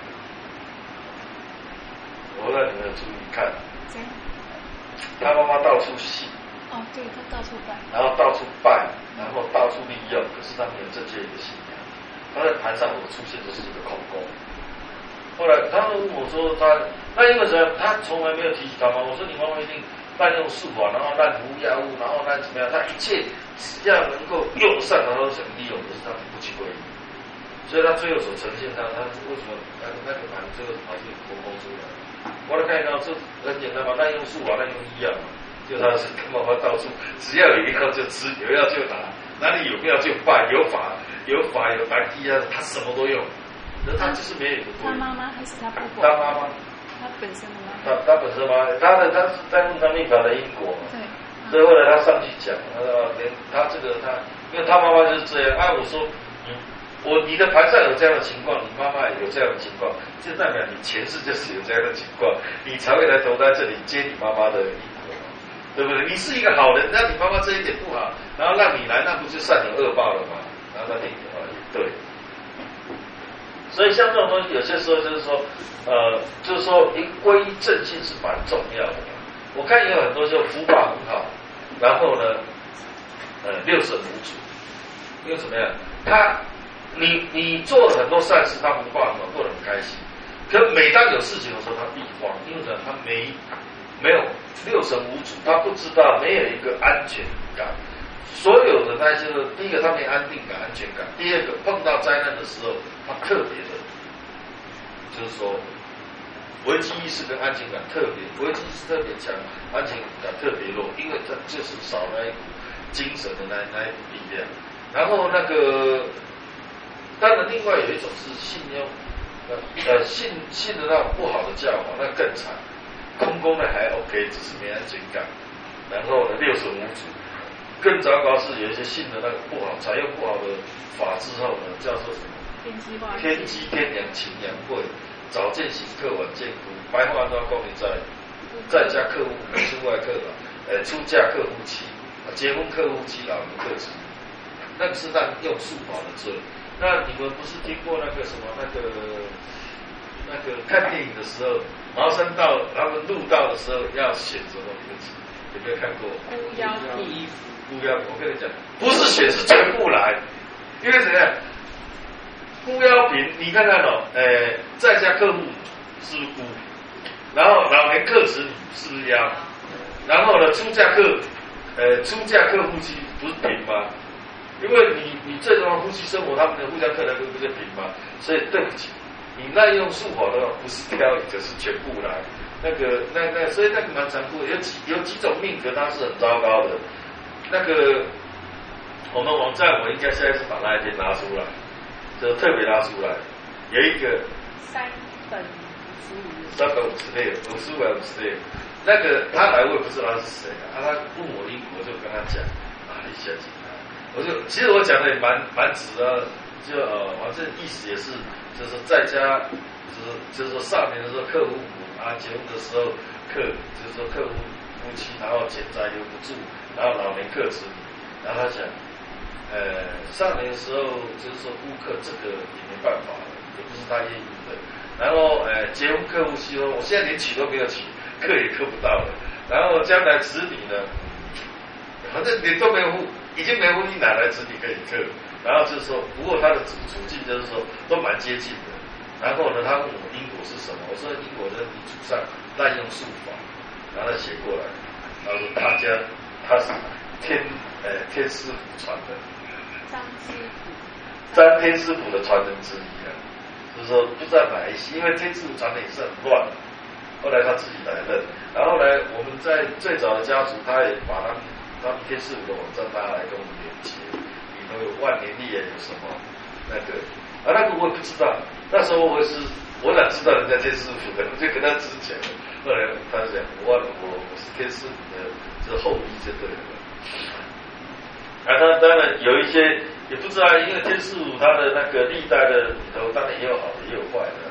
我让你们注意看，他妈妈到处信， 哦，对，他到处拜， 然后到处拜，然后到处利用，可是他没有正确的信仰。他在盘上我出现就是一个空宫。后来他们问我说他，那因为什么？他从来没有提起他妈。我说你妈妈一定滥用术法，然后滥服药物，然后滥怎么样？他一切只要能够用得上，他都想利用，可是他不去归依。所以他最后所呈现他，他为什么那个那个盘最后他就空空出来？我来看到这很简单嘛，滥用术法，滥用医药嘛，就他是根本他到处只要有药就吃，有药就拿，哪里有庙就拜，有法有法有白鸡啊，他什么都用。可是他就是没有一个归依。 他妈妈还是他婆婆？ 他妈妈。 他本身的妈妈。 他他本身嘛，他的他是在问他命盘的因果嘛。 对。 所以后来他上去讲，他说连他这个他，因为他妈妈就是这样啊，我说你我你的盘上有这样的情况，你妈妈也有这样的情况，就代表你前世就是有这样的情况，你才会来投在这里接你妈妈的因果，对不对？你是一个好人，那你妈妈这一点不好，然后让你来，那不就善有恶报了吗？然后他听的话也对。所以像这种东西，有些时候就是说，呃，就是说，一归依正信是蛮重要的。我看也有很多就福报很好，然后呢，呃，六神无主，因为怎么样？他，你你做了很多善事，他福报很好，过得很开心。可每当有事情的时候，他必慌，因为什么？他没没有六神无主，他不知道，没有一个安全感。所有的那些，第一个他没安定感、安全感；第二个碰到灾难的时候，他特别的，就是说危机意识跟安全感特别，危机意识特别强，安全感特别弱，因为他就是少那一股精神的那那一股力量。然后那个，当然另外有一种是信用，呃呃信信的那种不好的教法，那更惨。空宫的还 OK， 只是没安全感，然后呢六神无主。更糟糕是有一些信的那个不好，采用不好的法之后呢，叫做什么？ 天机化。 天机天良情良贵，早见行客晚见夫。白话都要供你在，在家克夫，出外克老，呃，出嫁克夫妻，结婚克夫妻，老人克子。那个是滥用术法的罪。那你们不是听过那个什么那个那个看电影的时候，茅山道他们入道的时候要选什么名字？有没有看过？ 孤妖皮。 孤妖，我跟你讲，不是选，是全部来，因为怎样？孤妖品，你看看哦，呃，在家客户是不是孤？然后老年客子女是不是妖？然后呢，出嫁客，呃，出嫁客夫妻不是平吗？因为你你这种夫妻生活，他们的互相克来克不是平吗？所以对不起，你滥用术法的话，不是挑一个，是全部来。那个那那，所以那个蛮残酷的，有几有几种命格它是很糟糕的。那个我们网站我应该现在是把那一篇拿出来，就特别拿出来，有一个三本五十五， 三百五十六，五十五百五十六，那个他来我也不知道他是谁啊，他问我因果，我就跟他讲啊，你小心啊，我就其实我讲的也蛮蛮直的，就呃反正意思也是就是在家就是就是说少年的时候克父母啊，结婚的时候克就是说克夫夫妻，然后钱财留不住。然后老年克子女，然后他讲，呃，少年的时候就是说顾客这个也没办法了，也不是他愿意的。然后呃，结婚克夫妻哦，我现在连娶都没有娶，克也克不到了。然后将来子女呢，反正你都没有，已经没婚姻，哪来子女可以克？然后就是说，不过他的处境就是说都蛮接近的。然后呢，他问我因果是什么，我说因果在地主上滥用术法，然后他写过来，他说他家。他是天呃天师府传的， 张师傅， 张天师府的传人之一啊，就是说不知道哪一些，因为天师府传的也是很乱，后来他自己来认，然后呢，我们在最早的家族，他也把他们他们天师府的网站拉来跟我们连接，里头有万年历啊，有什么那个啊那个我也不知道，那时候我是我哪知道人家天师府的，我就跟他之前，后来他就讲我我我是天师府的。后裔就对了，啊，他当然有一些也不知道，因为天师府他的那个历代的里头，当然也有好的，也有坏的。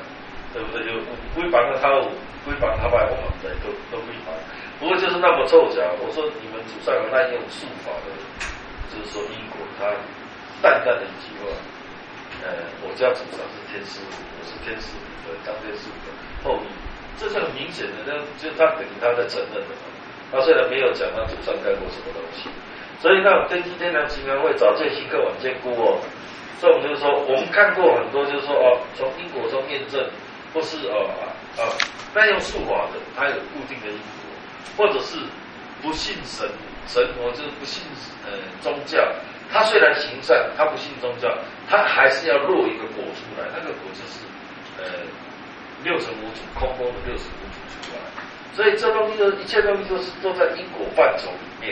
对不对？就规帮的他有规帮他把我们在都都规帮，不过就是那么凑巧。我说你们祖上有滥用术法的，就是说因果，他淡淡的一句话，呃，我家祖上是天师府，我是天师府的张天师傅的后裔，这是很明显的，那就他等于他在承认的嘛。他虽然没有讲他祖上干过什么东西，所以那种天机天良情安会早见新客晚见孤哦。这种就是说，我们看过很多，就是说哦，从因果中验证，或是哦啊啊，滥用术法的，它有固定的因果，或者是不信神神佛，就是不信呃宗教。他虽然行善，他不信宗教，他还是要落一个果出来，那个果就是呃六神无主，空空的六神无主出来。所以这东西的一切东西都是都在因果范畴里面。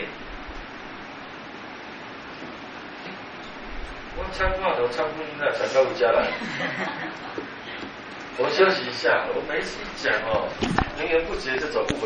我唱话头唱不赢了，才到家来。我休息一下，我没事讲哦，源源不绝就走不回。